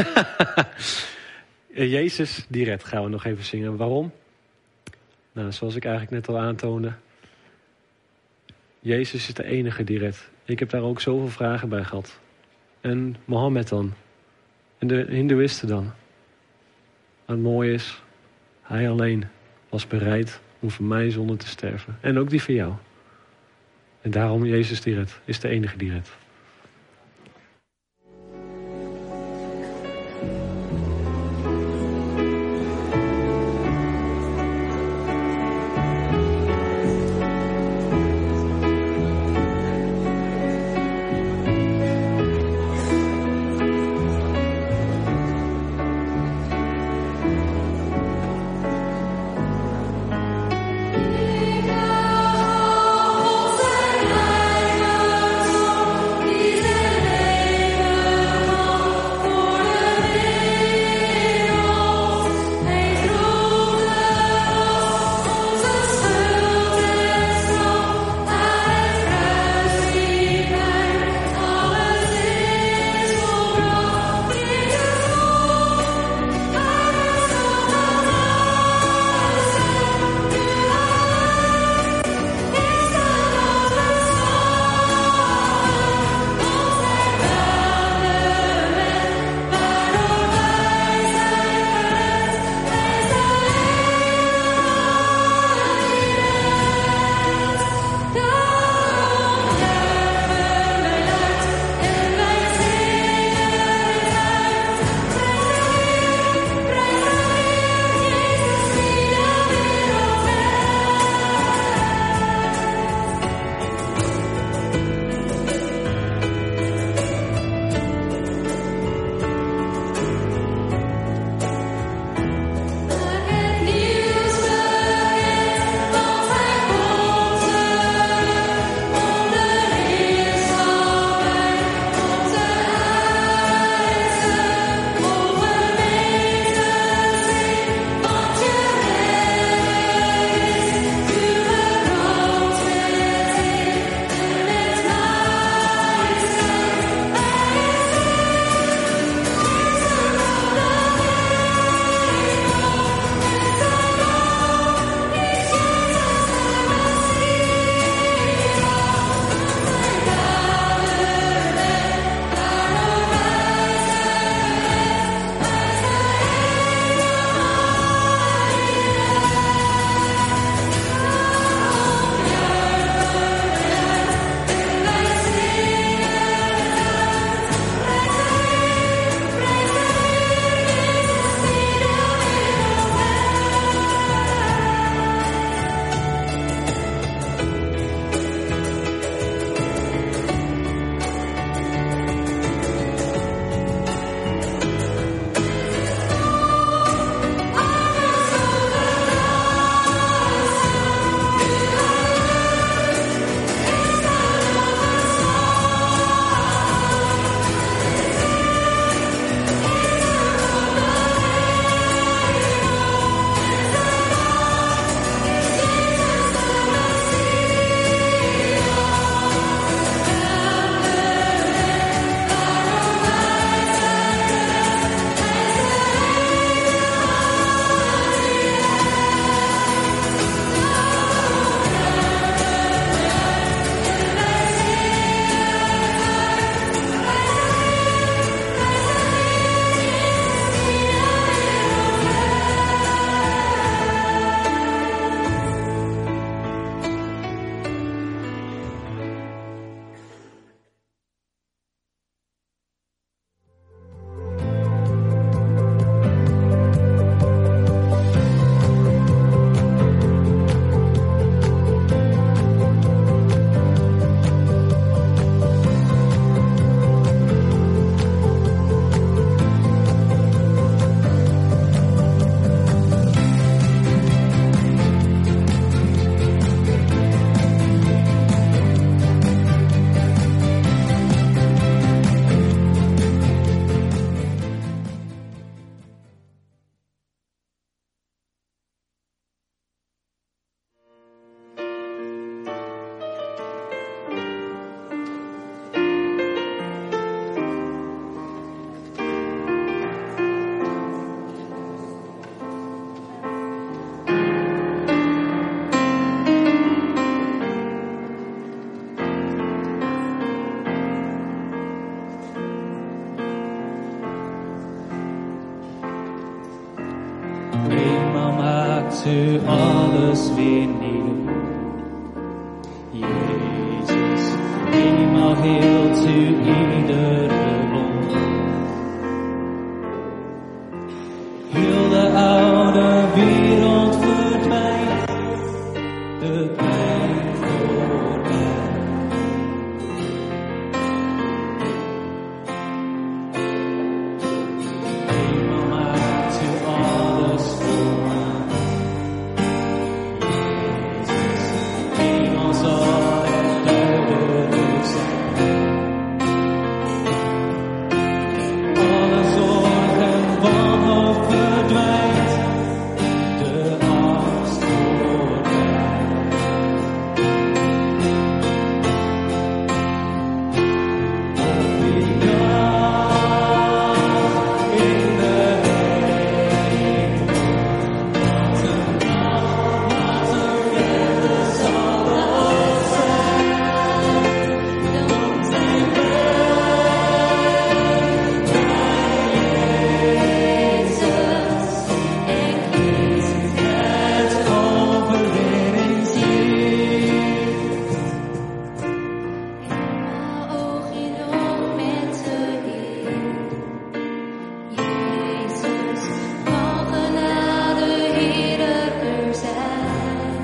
Jezus die redt gaan we nog even zingen. Waarom? Nou, zoals ik eigenlijk net al aantoonde. Jezus is de enige die redt. Ik heb daar ook zoveel vragen bij gehad. En Mohammed dan. En de Hindoeïsten dan. Maar het mooie is, hij alleen was bereid om voor mij zonde te sterven. En ook die voor jou. En daarom Jezus die redt. Is de enige die redt. Zijn Eenmaal maakt u alles weer nieuw. Jezus, eenmaal heelt u iedere wond. Heel de oude wereld verdwijnt, de pijn voorbij. Eenmaal maakt u alles volmaakt. Jezus, eenmaal zal het duidelijk zijn. Alle zorg en wanhoop verdwijnt, de angst voorbij. Op die dag in de hemel, wat een dag, wat een vrede zal dat zijn. Dan zijn het overwinningslied. Oog in oog met de Heer. Jezus, mag genade Heer er zijn.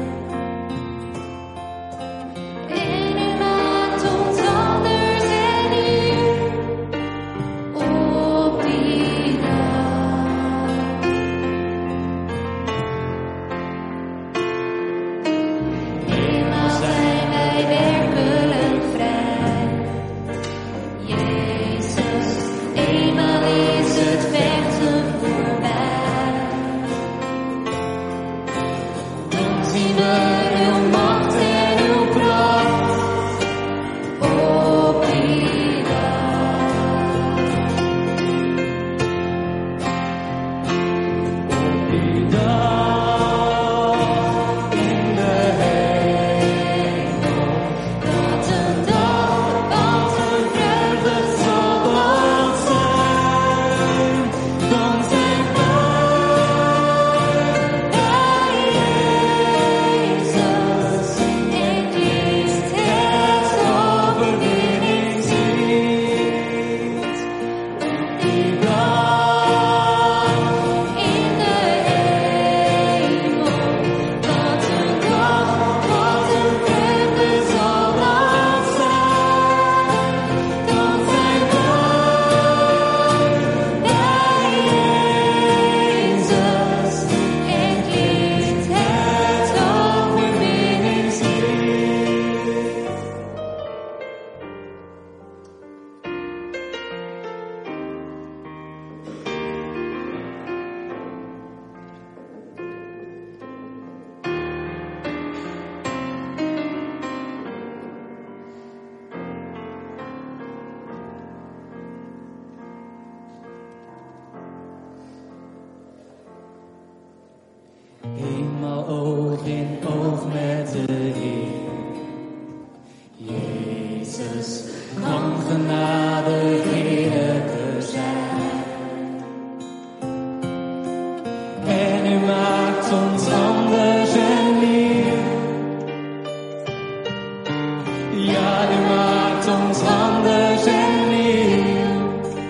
En u maakt ons anders en nieuw op die dag. Eenmaal zijn wij werkelijk vrij. Jezus, eenmaal is het vechten voorbij. Dan zien we uw macht en uw kracht op die dag. Op die dag in de hemel, Wat een dag, wat een vreugde zal dat zijn. dan zijn Bij Jezus en kiest het overwinningslied. die dag in de hemel. Wat een dag, wat een vreugde zal dat zijn. Dan zijn bij Jezus en kiest het overwinningslied. Eenmaal oog in oog met de Heer. Jezus, kan genade heerlijker zijn. En u maakt ons anders en nieuw. Ja, u maakt ons anders en nieuw.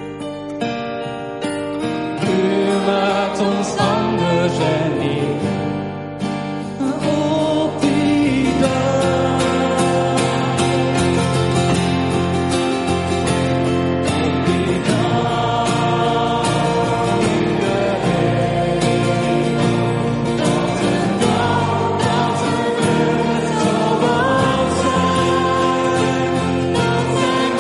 U maakt ons anders en nieuw. Op die dag. Op die dag in de hemel. Wat een dag, wat een vreugde zal dat zijn. Dan zijn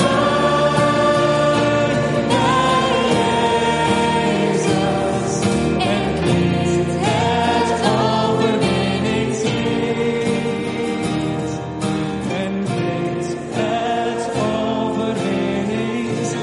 bij Jezus en klinkt het overwinningslied. En klinkt het overwinningslied.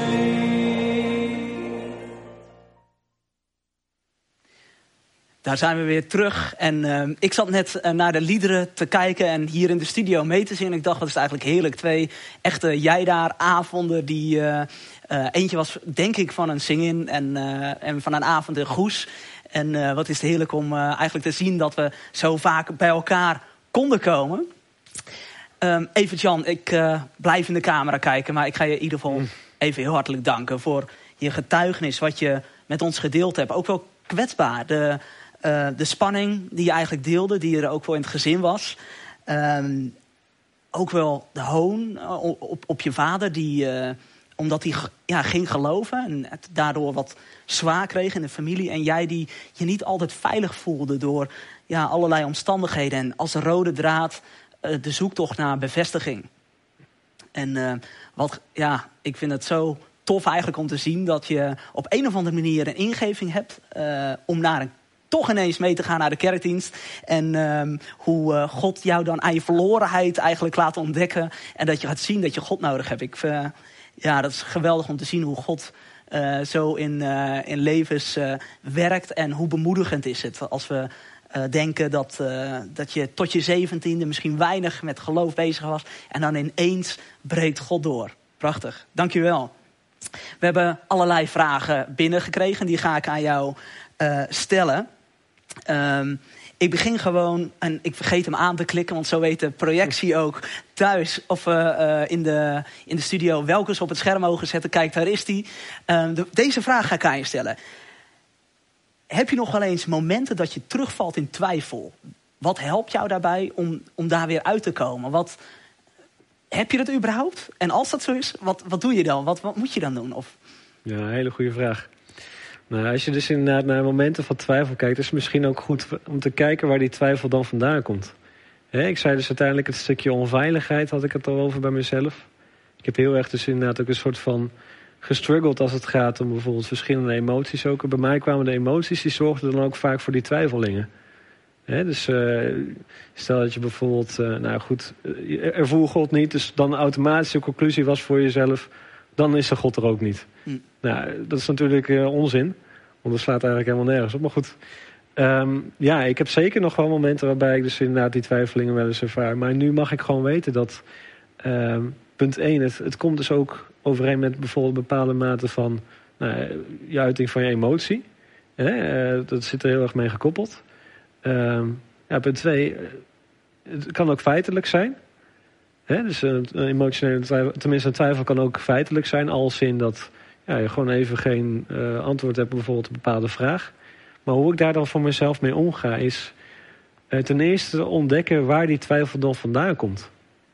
Daar zijn we weer terug. En ik zat net naar de liederen te kijken en hier in de studio mee te zingen. Ik dacht, wat is het eigenlijk heerlijk. 2 echte Jij Daar avonden. Eentje was denk ik van een sing-in en van een avond in Goes. En wat is het heerlijk om eigenlijk te zien dat we zo vaak bij elkaar konden komen. Evert-Jan, ik blijf in de camera kijken, maar ik ga je in ieder geval even heel hartelijk danken voor je getuigenis, wat je met ons gedeeld hebt. Ook wel kwetsbaar. De spanning die je eigenlijk deelde, die er ook wel in het gezin was. Ook wel de hoon op je vader, omdat hij ging geloven en het daardoor wat zwaar kreeg in de familie. En jij die je niet altijd veilig voelde door allerlei omstandigheden. En als een rode draad de zoektocht naar bevestiging. En ik vind het zo tof eigenlijk om te zien dat je op een of andere manier een ingeving hebt om toch ineens mee te gaan naar de kerkdienst. En hoe God jou dan aan je verlorenheid eigenlijk laat ontdekken. En dat je gaat zien dat je God nodig hebt. Dat is geweldig om te zien hoe God zo in levens werkt. En hoe bemoedigend is het als we denken dat je tot je 17e misschien weinig met geloof bezig was. En dan ineens breekt God door. Prachtig. Dank je wel. We hebben allerlei vragen binnengekregen. Die ga ik aan jou stellen. Ik begin gewoon, en ik vergeet hem aan te klikken, want zo weet de projectie ook thuis of in de studio welke ze op het scherm mogen zetten. Kijk, daar is die. Deze vraag ga ik aan je stellen. Heb je nog wel eens momenten dat je terugvalt in twijfel? Wat helpt jou daarbij om daar weer uit te komen? Heb je dat überhaupt? En als dat zo is, wat doe je dan? Wat moet je dan doen? Ja, een hele goede vraag. Nou, als je dus inderdaad naar momenten van twijfel kijkt, is het misschien ook goed om te kijken waar die twijfel dan vandaan komt. Ik zei dus uiteindelijk het stukje onveiligheid, had ik het al over bij mezelf. Ik heb heel erg dus inderdaad ook een soort van gestruggeld als het gaat om bijvoorbeeld verschillende emoties ook. Bij mij kwamen de emoties, die zorgden dan ook vaak voor die twijfelingen. Dus stel dat je bijvoorbeeld, ervoer God niet, dus dan automatisch de conclusie was voor jezelf, dan is er God er ook niet. Nou, dat is natuurlijk onzin, want dat slaat eigenlijk helemaal nergens op. Maar goed, ik heb zeker nog wel momenten waarbij ik dus inderdaad die twijfelingen wel eens ervaar. Maar nu mag ik gewoon weten dat, punt 1, het komt dus ook overeen met bijvoorbeeld bepaalde mate van je uiting van je emotie. Dat zit er heel erg mee gekoppeld. Punt 2, het kan ook feitelijk zijn. Dus een emotionele twijfel, tenminste een twijfel kan ook feitelijk zijn, als in dat je gewoon even geen antwoord hebt op bijvoorbeeld een bepaalde vraag. Maar hoe ik daar dan voor mezelf mee omga is ten eerste ontdekken waar die twijfel dan vandaan komt.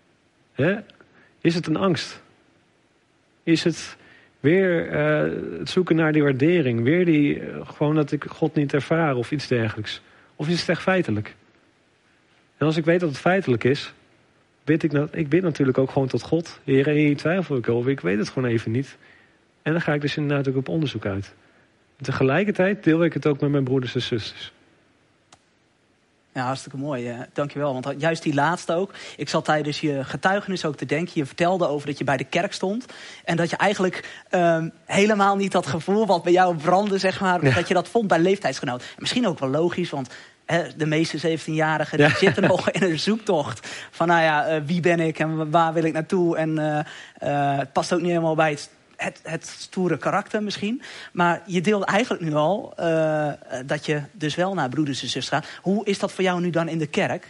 Is het een angst? Is het weer het zoeken naar die waardering? Weer gewoon dat ik God niet ervaar of iets dergelijks? Of is het echt feitelijk? En als ik weet dat het feitelijk is, ik bid natuurlijk ook gewoon tot God. Heer, hier twijfel ik over. Ik weet het gewoon even niet. En dan ga ik dus inderdaad ook op onderzoek uit. En tegelijkertijd deel ik het ook met mijn broeders en zusters. Ja, hartstikke mooi. Dankjewel. Want juist die laatste ook. Ik zat tijdens je getuigenis ook te denken. Je vertelde over dat je bij de kerk stond. En dat je eigenlijk helemaal niet dat gevoel wat bij jou brandde, zeg maar, dat je dat vond bij leeftijdsgenoten. Misschien ook wel logisch, want de meeste 17-jarigen die zitten nog in een zoektocht. Van wie ben ik en waar wil ik naartoe? En het past ook niet helemaal bij het stoere karakter misschien. Maar je deelt eigenlijk nu al dat je dus wel naar broeders en zusters gaat. Hoe is dat voor jou nu dan in de kerk?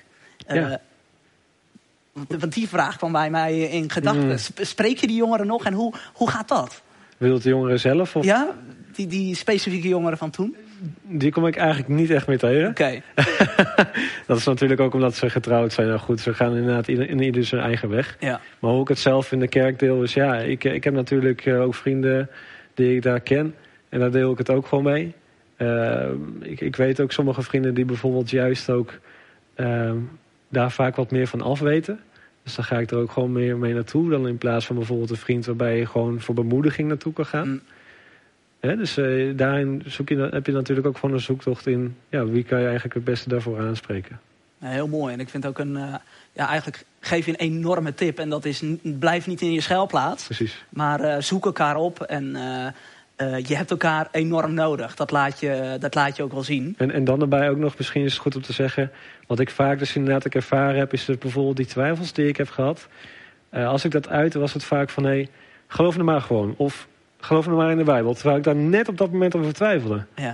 Want die vraag kwam bij mij in gedachten. Spreek je die jongeren nog en hoe gaat dat? Wil het de jongeren zelf? Of? Ja, die specifieke jongeren van toen? Die kom ik eigenlijk niet echt meer tegen. Okay. Dat is natuurlijk ook omdat ze getrouwd zijn. Nou goed, ze gaan inderdaad in ieder zijn eigen weg. Ja. Maar hoe ik het zelf in de kerk deel is, ik heb natuurlijk ook vrienden die ik daar ken. En daar deel ik het ook gewoon mee. Ik weet ook sommige vrienden die bijvoorbeeld juist ook daar vaak wat meer van afweten. Dus dan ga ik er ook gewoon meer mee naartoe. Dan in plaats van bijvoorbeeld een vriend waarbij je gewoon voor bemoediging naartoe kan gaan. Dus daarin heb je natuurlijk ook gewoon een zoektocht in wie kan je eigenlijk het beste daarvoor aanspreken. Heel mooi. En ik vind ook eigenlijk geef je een enorme tip. En dat is, blijf niet in je schuilplaats. Precies. Maar zoek elkaar op en je hebt elkaar enorm nodig. Dat laat je ook wel zien. En dan daarbij ook nog, misschien is het goed om te zeggen, wat ik vaak dus inderdaad ook ervaren heb, is dat bijvoorbeeld die twijfels die ik heb gehad. Als ik dat uitte, was het vaak van geloof er maar gewoon. Of geloof er maar in de Bijbel. Terwijl ik daar net op dat moment over twijfelde. Ja.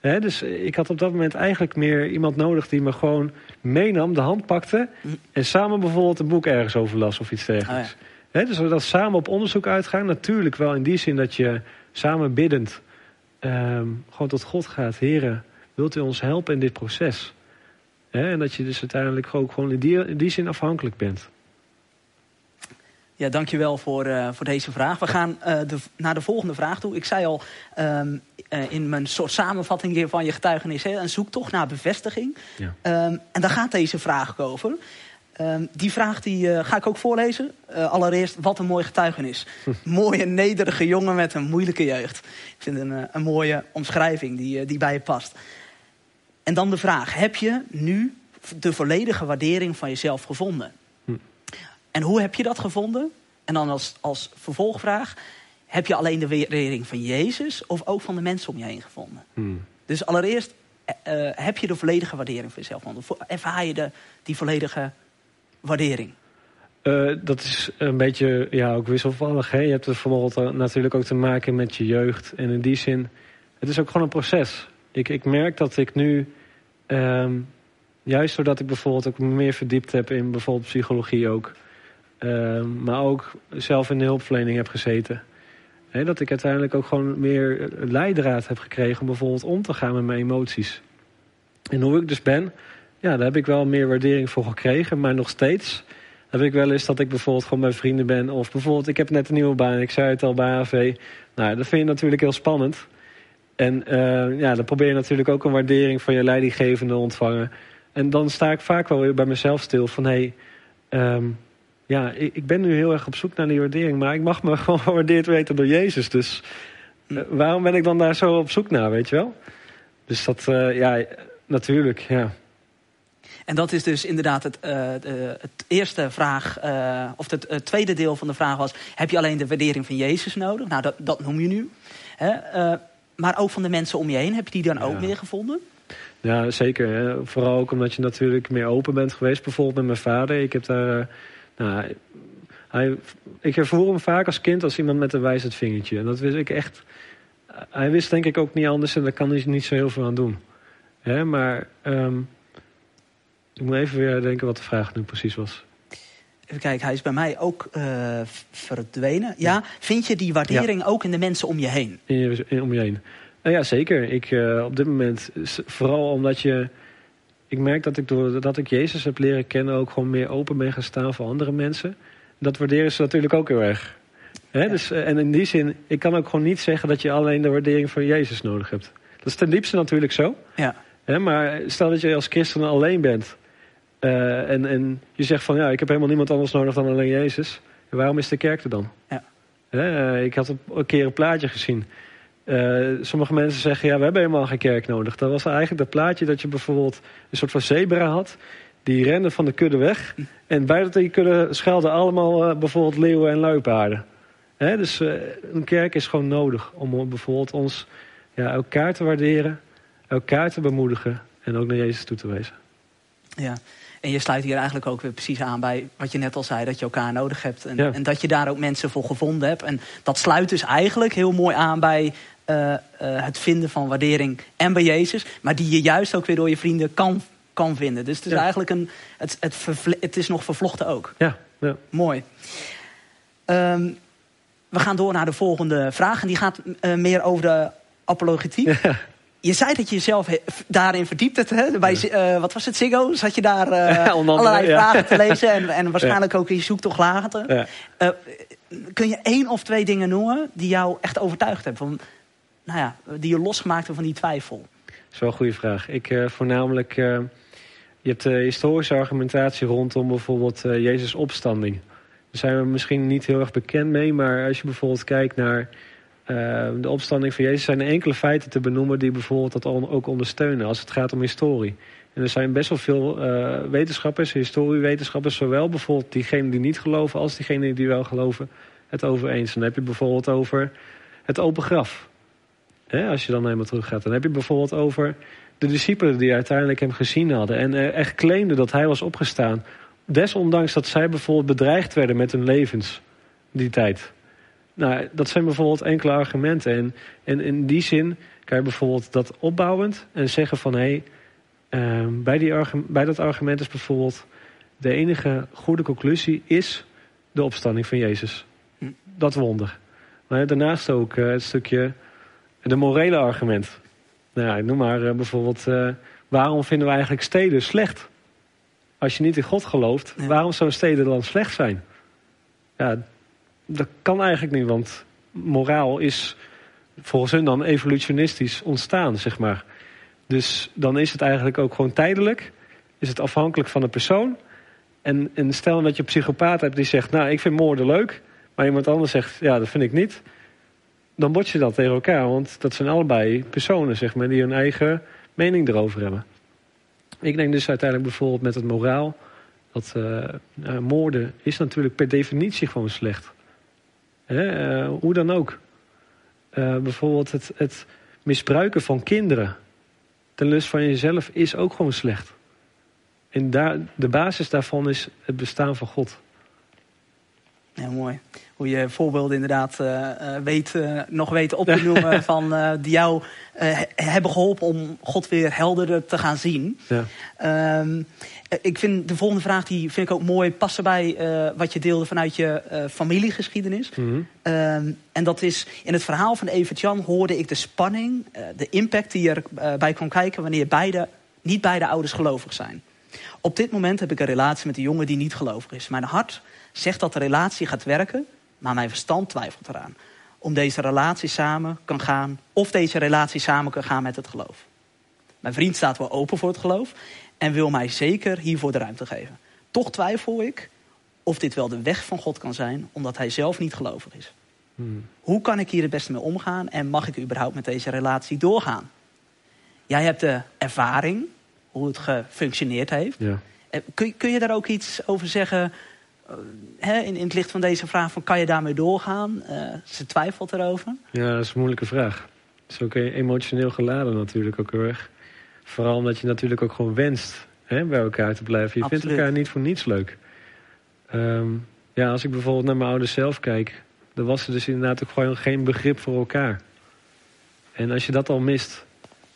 Dus ik had op dat moment eigenlijk meer iemand nodig die me gewoon meenam, de hand pakte en samen bijvoorbeeld een boek ergens over las of iets dergelijks. Dus we dat samen op onderzoek uitgaan. Natuurlijk wel in die zin dat je samen biddend gewoon tot God gaat. Heren, wilt u ons helpen in dit proces? En dat je dus uiteindelijk ook gewoon in die zin afhankelijk bent. Ja, dankjewel voor deze vraag. We gaan naar de volgende vraag toe. Ik zei al in mijn soort samenvatting van je getuigenis, een zoektocht naar bevestiging. Ja. En daar gaat deze vraag over. Die vraag die ga ik ook voorlezen. Allereerst, wat een mooi getuigenis. Mooie, nederige jongen met een moeilijke jeugd. Ik vind een mooie omschrijving die bij je past. En dan de vraag, heb je nu de volledige waardering van jezelf gevonden? En hoe heb je dat gevonden? En dan als vervolgvraag, heb je alleen de waardering van Jezus of ook van de mensen om je heen gevonden? Dus allereerst, heb je de volledige waardering van jezelf gevonden? Ervaar je die volledige waardering? Dat is een beetje ook wisselvallig. Hè? Je hebt het bijvoorbeeld natuurlijk ook te maken met je jeugd. En in die zin, het is ook gewoon een proces. Ik merk dat ik nu, juist doordat ik bijvoorbeeld ook meer verdiept heb in bijvoorbeeld psychologie ook, maar ook zelf in de hulpverlening heb gezeten, dat ik uiteindelijk ook gewoon meer leidraad heb gekregen om bijvoorbeeld om te gaan met mijn emoties. En hoe ik dus ben, daar heb ik wel meer waardering voor gekregen, maar nog steeds heb ik wel eens dat ik bijvoorbeeld gewoon bij vrienden ben, of bijvoorbeeld ik heb net een nieuwe baan, ik zei het al bij AV. Nou, dat vind je natuurlijk heel spannend. En dan probeer je natuurlijk ook een waardering van je leidinggevende ontvangen. En dan sta ik vaak wel weer bij mezelf stil van ik ben nu heel erg op zoek naar die waardering, maar ik mag me gewoon gewaardeerd weten door Jezus. Dus waarom ben ik dan daar zo op zoek naar, weet je wel? Dus dat, natuurlijk, ja. En dat is dus inderdaad het eerste vraag, of het tweede deel van de vraag was, heb je alleen de waardering van Jezus nodig? Nou, dat noem je nu. Maar ook van de mensen om je heen, heb je die dan ook meer gevonden? Ja, zeker. Hè. Vooral ook omdat je natuurlijk meer open bent geweest. Bijvoorbeeld met mijn vader. Ik heb daar... ik ervoer hem vaak als kind als iemand met een wijzend vingertje. En dat wist ik echt... Hij wist denk ik ook niet anders en daar kan hij niet zo heel veel aan doen. Maar ik moet even weer denken wat de vraag nu precies was. Even kijken, hij is bij mij ook verdwenen. Ja, vind je die waardering ook in de mensen om je heen? Om je heen. Nou ja, zeker. Op dit moment, vooral omdat ik merk dat ik doordat ik Jezus heb leren kennen ook gewoon meer open ben gaan staan voor andere mensen. Dat waarderen ze natuurlijk ook heel erg. Dus, en in die zin, ik kan ook gewoon niet zeggen dat je alleen de waardering van Jezus nodig hebt. Dat is ten diepste natuurlijk zo. Ja. Maar stel dat je als christen alleen bent. En je zegt van ik heb helemaal niemand anders nodig dan alleen Jezus. En waarom is de kerk er dan? Ja. Ik had een keer een plaatje gezien. Sommige mensen zeggen, we hebben helemaal geen kerk nodig. Dat was eigenlijk dat plaatje dat je bijvoorbeeld een soort van zebra had. Die renden van de kudde weg. En buiten die kudde schuilden allemaal bijvoorbeeld leeuwen en luipaarden. Dus een kerk is gewoon nodig om bijvoorbeeld ons elkaar te waarderen, elkaar te bemoedigen en ook naar Jezus toe te wezen. Ja. En je sluit hier eigenlijk ook weer precies aan bij wat je net al zei, dat je elkaar nodig hebt. En dat je daar ook mensen voor gevonden hebt. En dat sluit dus eigenlijk heel mooi aan bij het vinden van waardering en bij Jezus. Maar die je juist ook weer door je vrienden kan vinden. Dus het is eigenlijk het is nog vervlochten ook. Ja. Mooi. We gaan door naar de volgende vraag. En die gaat meer over de apologetiek. Ja. Je zei dat je jezelf daarin verdiept hebt. Hè? Bij, wat was het, Ziggo? Zat je daar allerlei vragen te lezen. En waarschijnlijk ook in je zoektocht later. Ja. Kun je 1 of 2 dingen noemen die jou echt overtuigd hebben? Die je losgemaakt hebt van die twijfel? Dat is wel een goede vraag. Voornamelijk, je hebt historische argumentatie rondom bijvoorbeeld Jezus' opstanding. Daar zijn we misschien niet heel erg bekend mee. Maar als je bijvoorbeeld kijkt naar de opstanding van Jezus, zijn er enkele feiten te benoemen die bijvoorbeeld dat ook ondersteunen als het gaat om historie. En er zijn best wel veel wetenschappers, historiewetenschappers, zowel bijvoorbeeld diegenen die niet geloven als diegenen die wel geloven, het over eens. Dan heb je bijvoorbeeld over het open graf. Als je dan helemaal terug gaat. Dan heb je bijvoorbeeld over de discipelen die uiteindelijk hem gezien hadden en echt claimden dat hij was opgestaan. Desondanks dat zij bijvoorbeeld bedreigd werden met hun levens die tijd. Nou, dat zijn bijvoorbeeld enkele argumenten. En in die zin kan je bijvoorbeeld dat opbouwend en zeggen van... bij dat argument is bijvoorbeeld... de enige goede conclusie is de opstanding van Jezus. Dat wonder. Maar daarnaast ook het stukje... de morele argument. Nou ja, ik noem maar bijvoorbeeld... waarom vinden we eigenlijk steden slecht? Als je niet in God gelooft... waarom zouden steden dan slecht zijn? Ja, dat kan eigenlijk niet, want moraal is volgens hun dan evolutionistisch ontstaan, zeg maar. Dus dan is het eigenlijk ook gewoon tijdelijk. Is het afhankelijk van de persoon. En stel dat je een psychopaat hebt die zegt... nou, ik vind moorden leuk. Maar iemand anders zegt, ja, dat vind ik niet. Dan bots je dat tegen elkaar. Want dat zijn allebei personen, zeg maar, die hun eigen mening erover hebben. Ik denk dus uiteindelijk bijvoorbeeld met het moraal... dat moorden is natuurlijk per definitie gewoon slecht. Hoe dan ook. Bijvoorbeeld het misbruiken van kinderen... ten lust van jezelf is ook gewoon slecht. En de basis daarvan is het bestaan van God. Ja, mooi. Hoe je voorbeelden inderdaad nog weet op te noemen... van, die jou hebben geholpen om God weer helderder te gaan zien. Ja. Ik vind de volgende vraag, die vind ik ook mooi... passen bij wat je deelde vanuit je familiegeschiedenis. Mm-hmm. En dat is, in het verhaal van Evert-Jan hoorde ik de spanning... de impact die erbij kwam kijken... wanneer niet beide ouders gelovig zijn. Op dit moment heb ik een relatie met een jongen die niet gelovig is. Mijn hart zegt dat de relatie gaat werken... maar mijn verstand twijfelt eraan. Of deze relatie samen kan gaan met het geloof. Mijn vriend staat wel open voor het geloof... en wil mij zeker hiervoor de ruimte geven. Toch twijfel ik of dit wel de weg van God kan zijn... omdat hij zelf niet gelovig is. Hoe kan ik hier het beste mee omgaan... en mag ik überhaupt met deze relatie doorgaan? Jij hebt de ervaring... hoe het gefunctioneerd heeft. Ja. Kun je daar ook iets over zeggen... in het licht van deze vraag... van kan je daarmee doorgaan? Ze twijfelt erover. Ja, dat is een moeilijke vraag. Het is ook emotioneel geladen natuurlijk ook heel erg. Vooral omdat je natuurlijk ook gewoon wenst... bij elkaar te blijven. Je vindt elkaar niet voor niets leuk. Als ik bijvoorbeeld naar mijn ouders zelf kijk... dan was er dus inderdaad ook gewoon geen begrip voor elkaar. En als je dat al mist...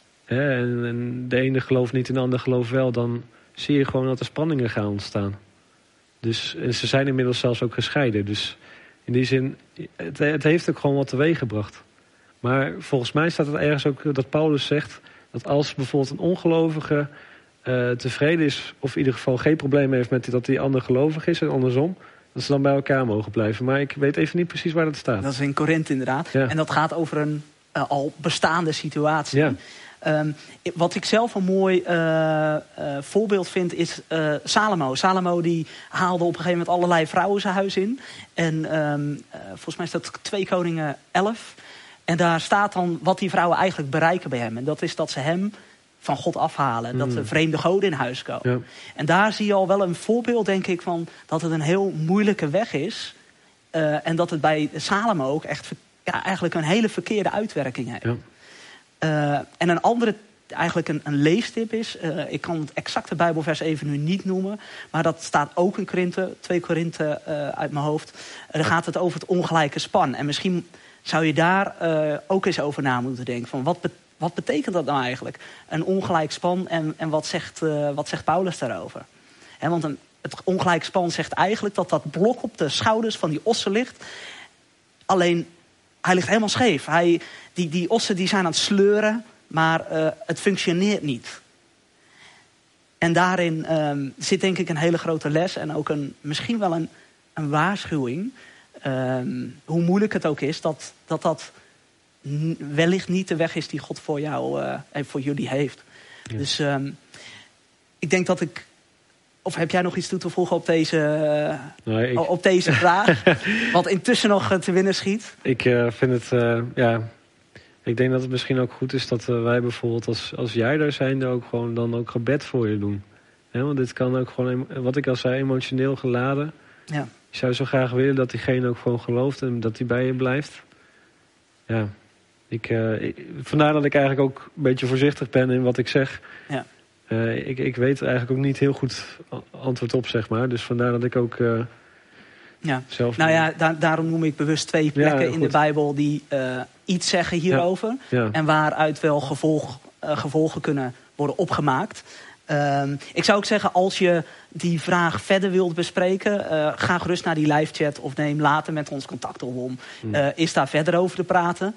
en de ene gelooft niet en de ander gelooft wel... dan zie je gewoon dat er spanningen gaan ontstaan. Dus, en ze zijn inmiddels zelfs ook gescheiden. Dus in die zin, het heeft ook gewoon wat teweeg gebracht. Maar volgens mij staat het ergens ook dat Paulus zegt... dat als bijvoorbeeld een ongelovige tevreden is... of in ieder geval geen probleem heeft met dat die ander gelovig is... en andersom, dat ze dan bij elkaar mogen blijven. Maar ik weet even niet precies waar dat staat. Dat is in Korinthe inderdaad. Ja. En dat gaat over een al bestaande situatie... Ja. Wat ik zelf een mooi voorbeeld vind is Salomo. Salomo die haalde op een gegeven moment allerlei vrouwen zijn huis in. En volgens mij is dat 2 Koningen 11. En daar staat dan wat die vrouwen eigenlijk bereiken bij hem. En dat is dat ze hem van God afhalen. Dat er vreemde goden in huis komen. Ja. En daar zie je al wel een voorbeeld, denk ik, van dat het een heel moeilijke weg is. En dat het bij Salomo ook echt eigenlijk een hele verkeerde uitwerking heeft. Ja. En een andere, eigenlijk een leestip is... ik kan het exacte Bijbelvers even nu niet noemen... maar dat staat ook in Korinthe, 2 Korinthe uit mijn hoofd. Dan gaat het over het ongelijke span. En misschien zou je daar ook eens over na moeten denken. Van wat betekent dat nou eigenlijk? Een ongelijk span en wat zegt Paulus daarover? Want het ongelijk span zegt eigenlijk dat blok op de schouders van die ossen ligt. Alleen... hij ligt helemaal scheef. Die ossen die zijn aan het sleuren, maar het functioneert niet. En daarin zit denk ik een hele grote les... en ook misschien wel een waarschuwing... hoe moeilijk het ook is... dat wellicht niet de weg is die God voor jou en voor jullie heeft. Ja. Dus ik denk dat ik... Of heb jij nog iets toe te voegen op deze vraag? Wat intussen nog te winnen schiet? Ik vind het... Ik denk dat het misschien ook goed is dat wij bijvoorbeeld als jij daar zijn... ook gewoon dan ook gebed voor je doen. Want dit kan ook gewoon, wat ik al zei, emotioneel geladen. Ja. Ik zou zo graag willen dat diegene ook gewoon gelooft... en dat hij bij je blijft. Ja. Vandaar dat ik eigenlijk ook een beetje voorzichtig ben in wat ik zeg... Ja. Ik weet er eigenlijk ook niet heel goed antwoord op, zeg maar. Dus vandaar dat ik ook Ja. Zelf Nou ja, daarom noem ik bewust 2 plekken in de Bijbel die iets zeggen hierover. Ja. En waaruit wel gevolgen kunnen worden opgemaakt. Ik zou ook zeggen, als je die vraag verder wilt bespreken, ga gerust naar die live chat of neem later met ons contact op om is daar verder over te praten.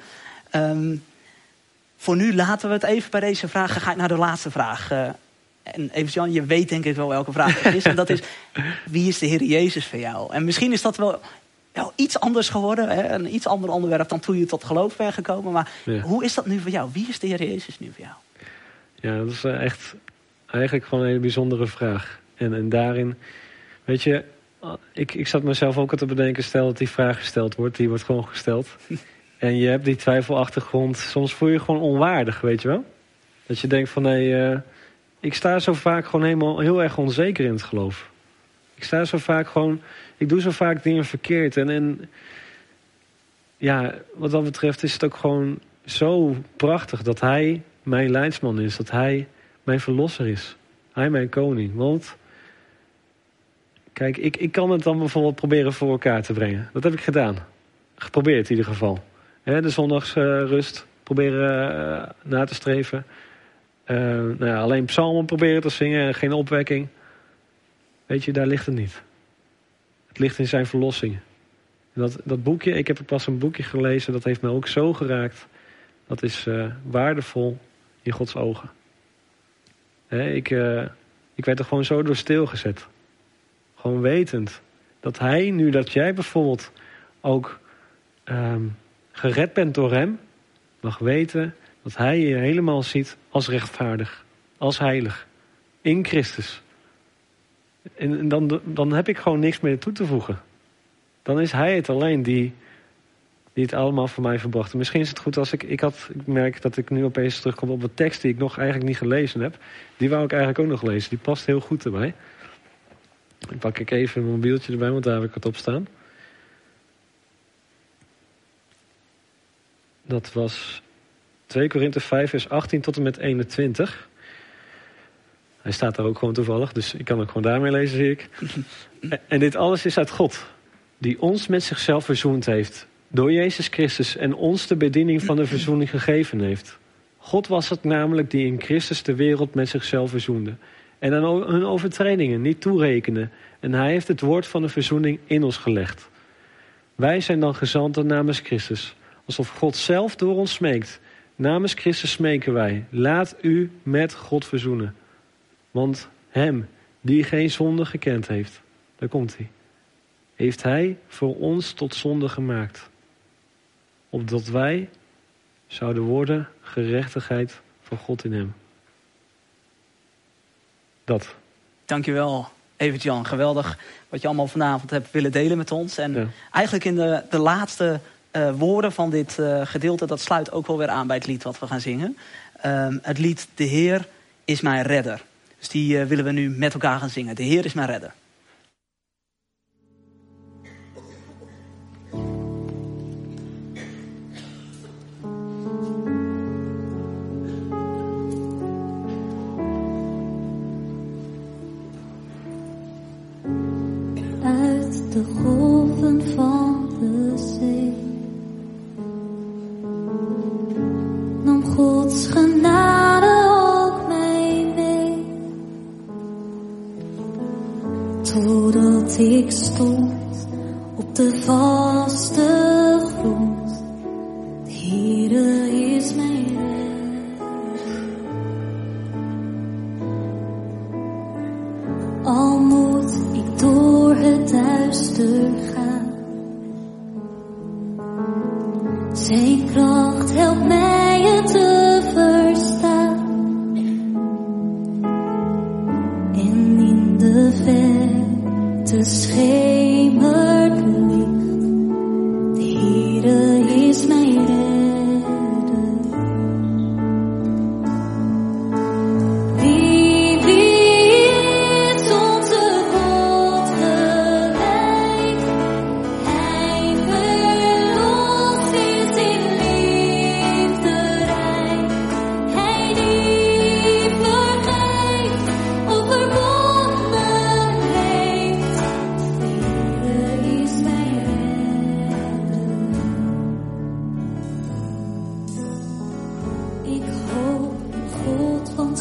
Voor nu laten we het even bij deze vraag. Ga ik naar de laatste vraag. En Evert-Jan, je weet denk ik wel welke vraag het is. En dat is, wie is de Heer Jezus voor jou? En misschien is dat wel iets anders geworden. Hè? Een iets ander onderwerp dan toen je tot geloof bent gekomen. Maar hoe is dat nu voor jou? Wie is de Heer Jezus nu voor jou? Ja, dat is echt eigenlijk gewoon een hele bijzondere vraag. En daarin, weet je, ik zat mezelf ook al te bedenken, stel dat die vraag gesteld wordt, die wordt gewoon gesteld. En je hebt die twijfelachtergrond, soms voel je je gewoon onwaardig, weet je wel? Dat je denkt van, ik sta zo vaak gewoon heel erg onzeker in het geloof. Ik sta zo vaak gewoon, ik doe zo vaak dingen verkeerd. En ja, wat dat betreft is het ook gewoon zo prachtig dat hij mijn leidsman is. Dat hij mijn verlosser is. Hij mijn koning. Want, kijk, ik kan het dan bijvoorbeeld proberen voor elkaar te brengen. Dat heb ik gedaan. Geprobeerd in ieder geval. De zondagsrust proberen na te streven. Alleen psalmen proberen te zingen en geen opwekking. Weet je, daar ligt het niet. Het ligt in zijn verlossing. Dat boekje, ik heb pas een boekje gelezen, dat heeft me ook zo geraakt. Dat is waardevol in Gods ogen. Ik werd er gewoon zo door stilgezet. Gewoon wetend dat hij, nu dat jij bijvoorbeeld ook gered bent door hem, mag weten dat hij je helemaal ziet als rechtvaardig, als heilig, in Christus. En dan heb ik gewoon niks meer toe te voegen. Dan is hij het alleen die het allemaal voor mij verbracht. En misschien is het goed als ik merk dat ik nu opeens terugkom op een tekst die ik nog eigenlijk niet gelezen heb. Die wou ik eigenlijk ook nog lezen. Die past heel goed erbij. Dan pak ik even mijn mobieltje erbij, want daar heb ik het op staan. Dat was 2 Korinthe 5 vers 18 tot en met 21. Hij staat daar ook gewoon toevallig, dus ik kan ook gewoon daarmee lezen, zie ik. En dit alles is uit God, die ons met zichzelf verzoend heeft, door Jezus Christus, en ons de bediening van de verzoening gegeven heeft. God was het namelijk die in Christus de wereld met zichzelf verzoende en aan hun overtredingen niet toerekende. En hij heeft het woord van de verzoening in ons gelegd. Wij zijn dan gezanten namens Christus, alsof God zelf door ons smeekt. Namens Christus smeken wij, laat u met God verzoenen. Want hem, die geen zonde gekend heeft, daar komt hij, heeft hij voor ons tot zonde gemaakt. Opdat wij zouden worden gerechtigheid van God in hem. Dat. Dankjewel, Evert-Jan. Geweldig wat je allemaal vanavond hebt willen delen met ons. En eigenlijk in de laatste woorden van dit gedeelte, dat sluit ook wel weer aan bij het lied wat we gaan zingen. Het lied De Heer is mijn redder. Dus die willen we nu met elkaar gaan zingen. De Heer is mijn redder. Uit de golven van de zee nam Gods genade ook mij mee, totdat ik stond op de vaste grond. De Heere is mijn redder. Al moet ik door het duister gaan, zijn kracht helpt mij het te verstaan. En in de verte schemert licht. De Heere is mijn redder. Hij verlost is in liefde rijk.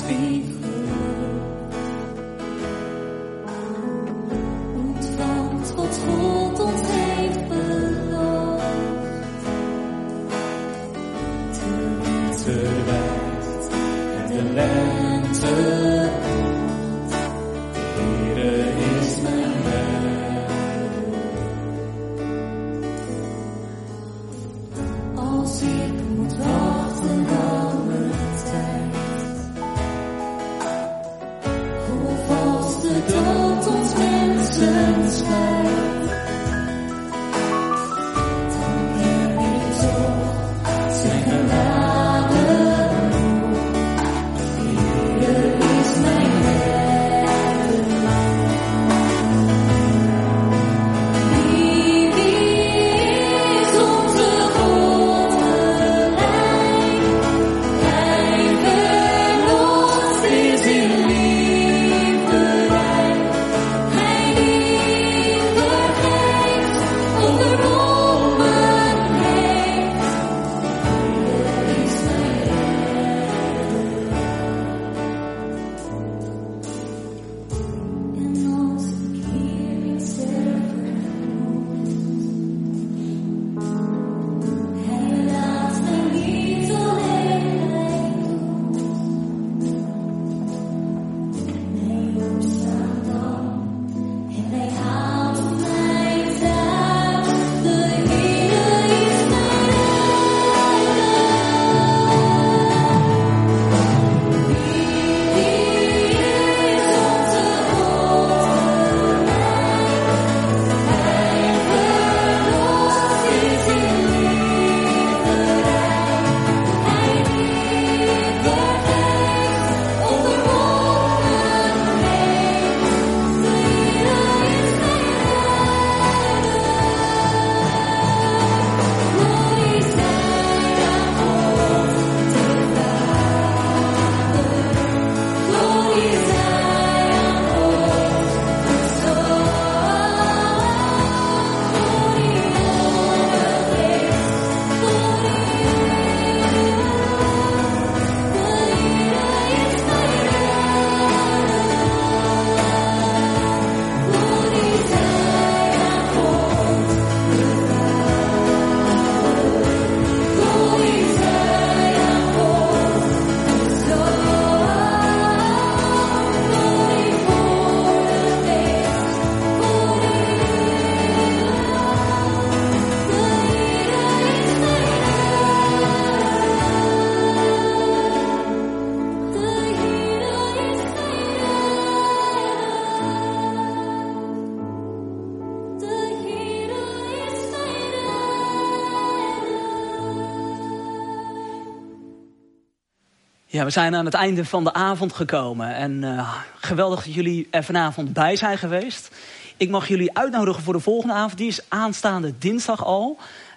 Ja, we zijn aan het einde van de avond gekomen. En geweldig dat jullie er vanavond bij zijn geweest. Ik mag jullie uitnodigen voor de volgende avond. Die is aanstaande dinsdag al.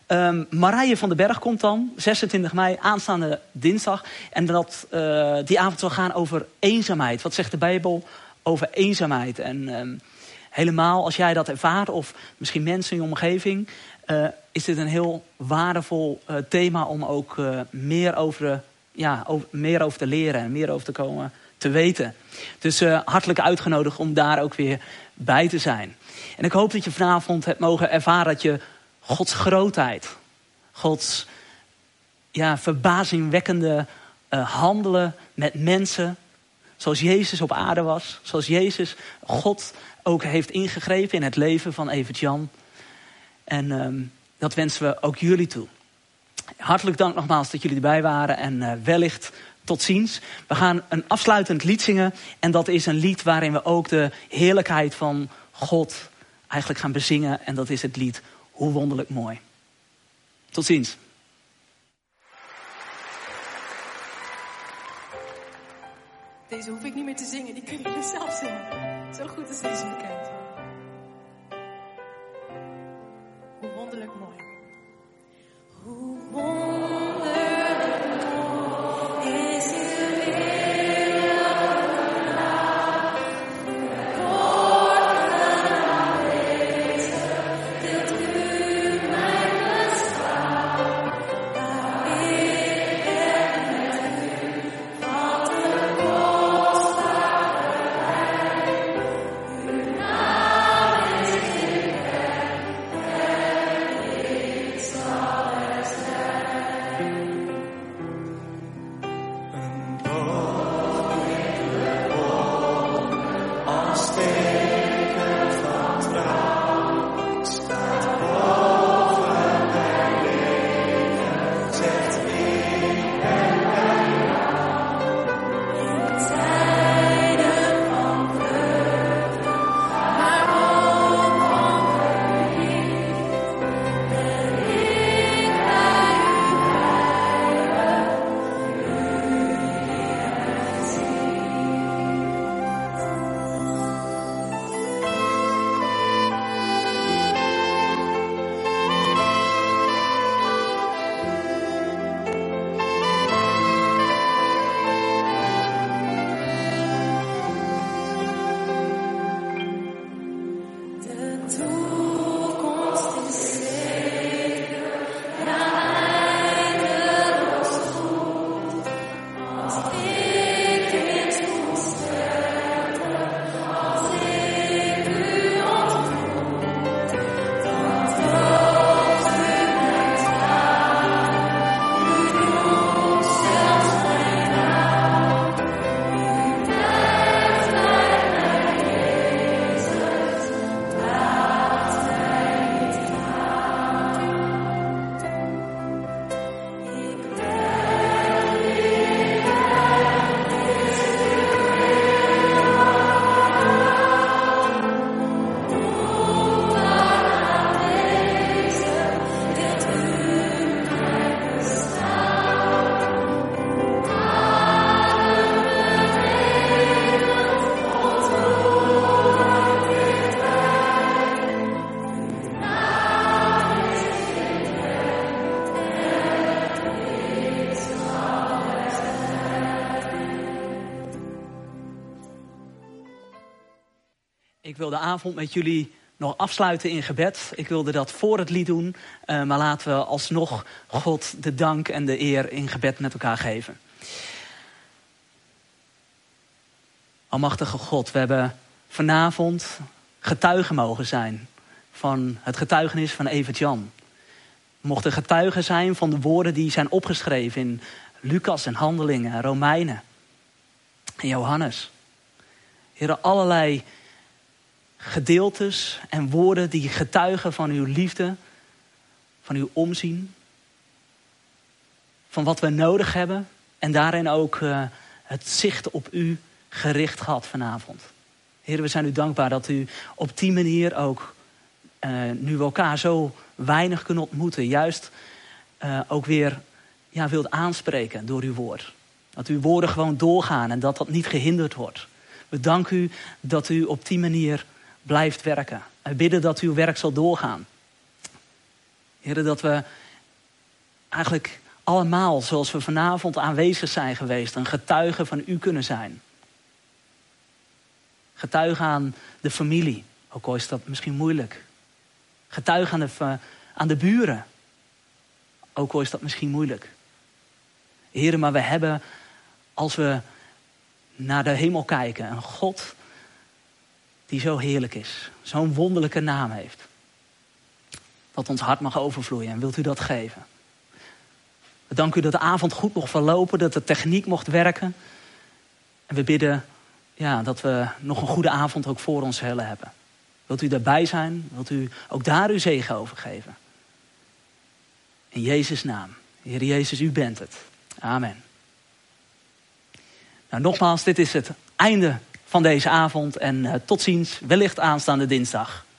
Marije van den Berg komt dan, 26 mei, aanstaande dinsdag. En die avond zal gaan over eenzaamheid. Wat zegt de Bijbel over eenzaamheid? En helemaal als jij dat ervaart, of misschien mensen in je omgeving, is dit een heel waardevol thema om ook meer over te leren en meer over te komen te weten. Dus hartelijk uitgenodigd om daar ook weer bij te zijn. En ik hoop dat je vanavond hebt mogen ervaren dat je Gods grootheid, Gods verbazingwekkende handelen met mensen, zoals Jezus op aarde was, zoals Jezus God ook heeft ingegrepen in het leven van Evert-Jan. En dat wensen we ook jullie toe. Hartelijk dank nogmaals dat jullie erbij waren en wellicht tot ziens. We gaan een afsluitend lied zingen en dat is een lied waarin we ook de heerlijkheid van God eigenlijk gaan bezingen. En dat is het lied Hoe Wonderlijk Mooi. Tot ziens. Deze hoef ik niet meer te zingen, die kunnen jullie zelf zingen. Zo goed is deze bekend. Hoe wonderlijk mooi. Hoe wonderlijk mooi is uw wereld laag. Kort aanwezig, deelt u mijn bestaan. Waar ik en met u, wat een Ik wil de avond met jullie nog afsluiten in gebed. Ik wilde dat voor het lied doen. Maar laten we alsnog God de dank en de eer in gebed met elkaar geven. Almachtige God, we hebben vanavond getuigen mogen zijn van het getuigenis van Evert-Jan. We mochten getuigen zijn van de woorden die zijn opgeschreven in Lucas en Handelingen, Romeinen en Johannes. Heere, allerlei gedeeltes en woorden die getuigen van uw liefde, van uw omzien, van wat we nodig hebben en daarin ook het zicht op u gericht gehad vanavond. Heer, we zijn u dankbaar dat u op die manier ook, nu we elkaar zo weinig kunnen ontmoeten, juist ook weer wilt aanspreken door uw woord. Dat uw woorden gewoon doorgaan en dat niet gehinderd wordt. We danken u dat u op die manier blijft werken. We bidden dat uw werk zal doorgaan. Heer, dat we eigenlijk allemaal, zoals we vanavond aanwezig zijn geweest, een getuige van u kunnen zijn. Getuige aan de familie, ook al is dat misschien moeilijk. Getuige aan de buren, ook al is dat misschien moeilijk. Heer, maar we hebben, als we naar de hemel kijken, een God die zo heerlijk is, zo'n wonderlijke naam heeft. Dat ons hart mag overvloeien en wilt u dat geven. We danken u dat de avond goed mocht verlopen, dat de techniek mocht werken. En we bidden dat we nog een goede avond ook voor ons zullen hebben. Wilt u daarbij zijn? Wilt u ook daar uw zegen over geven? In Jezus' naam. Heer Jezus, u bent het. Amen. Nou, nogmaals, dit is het einde van deze avond. En tot ziens, wellicht aanstaande dinsdag.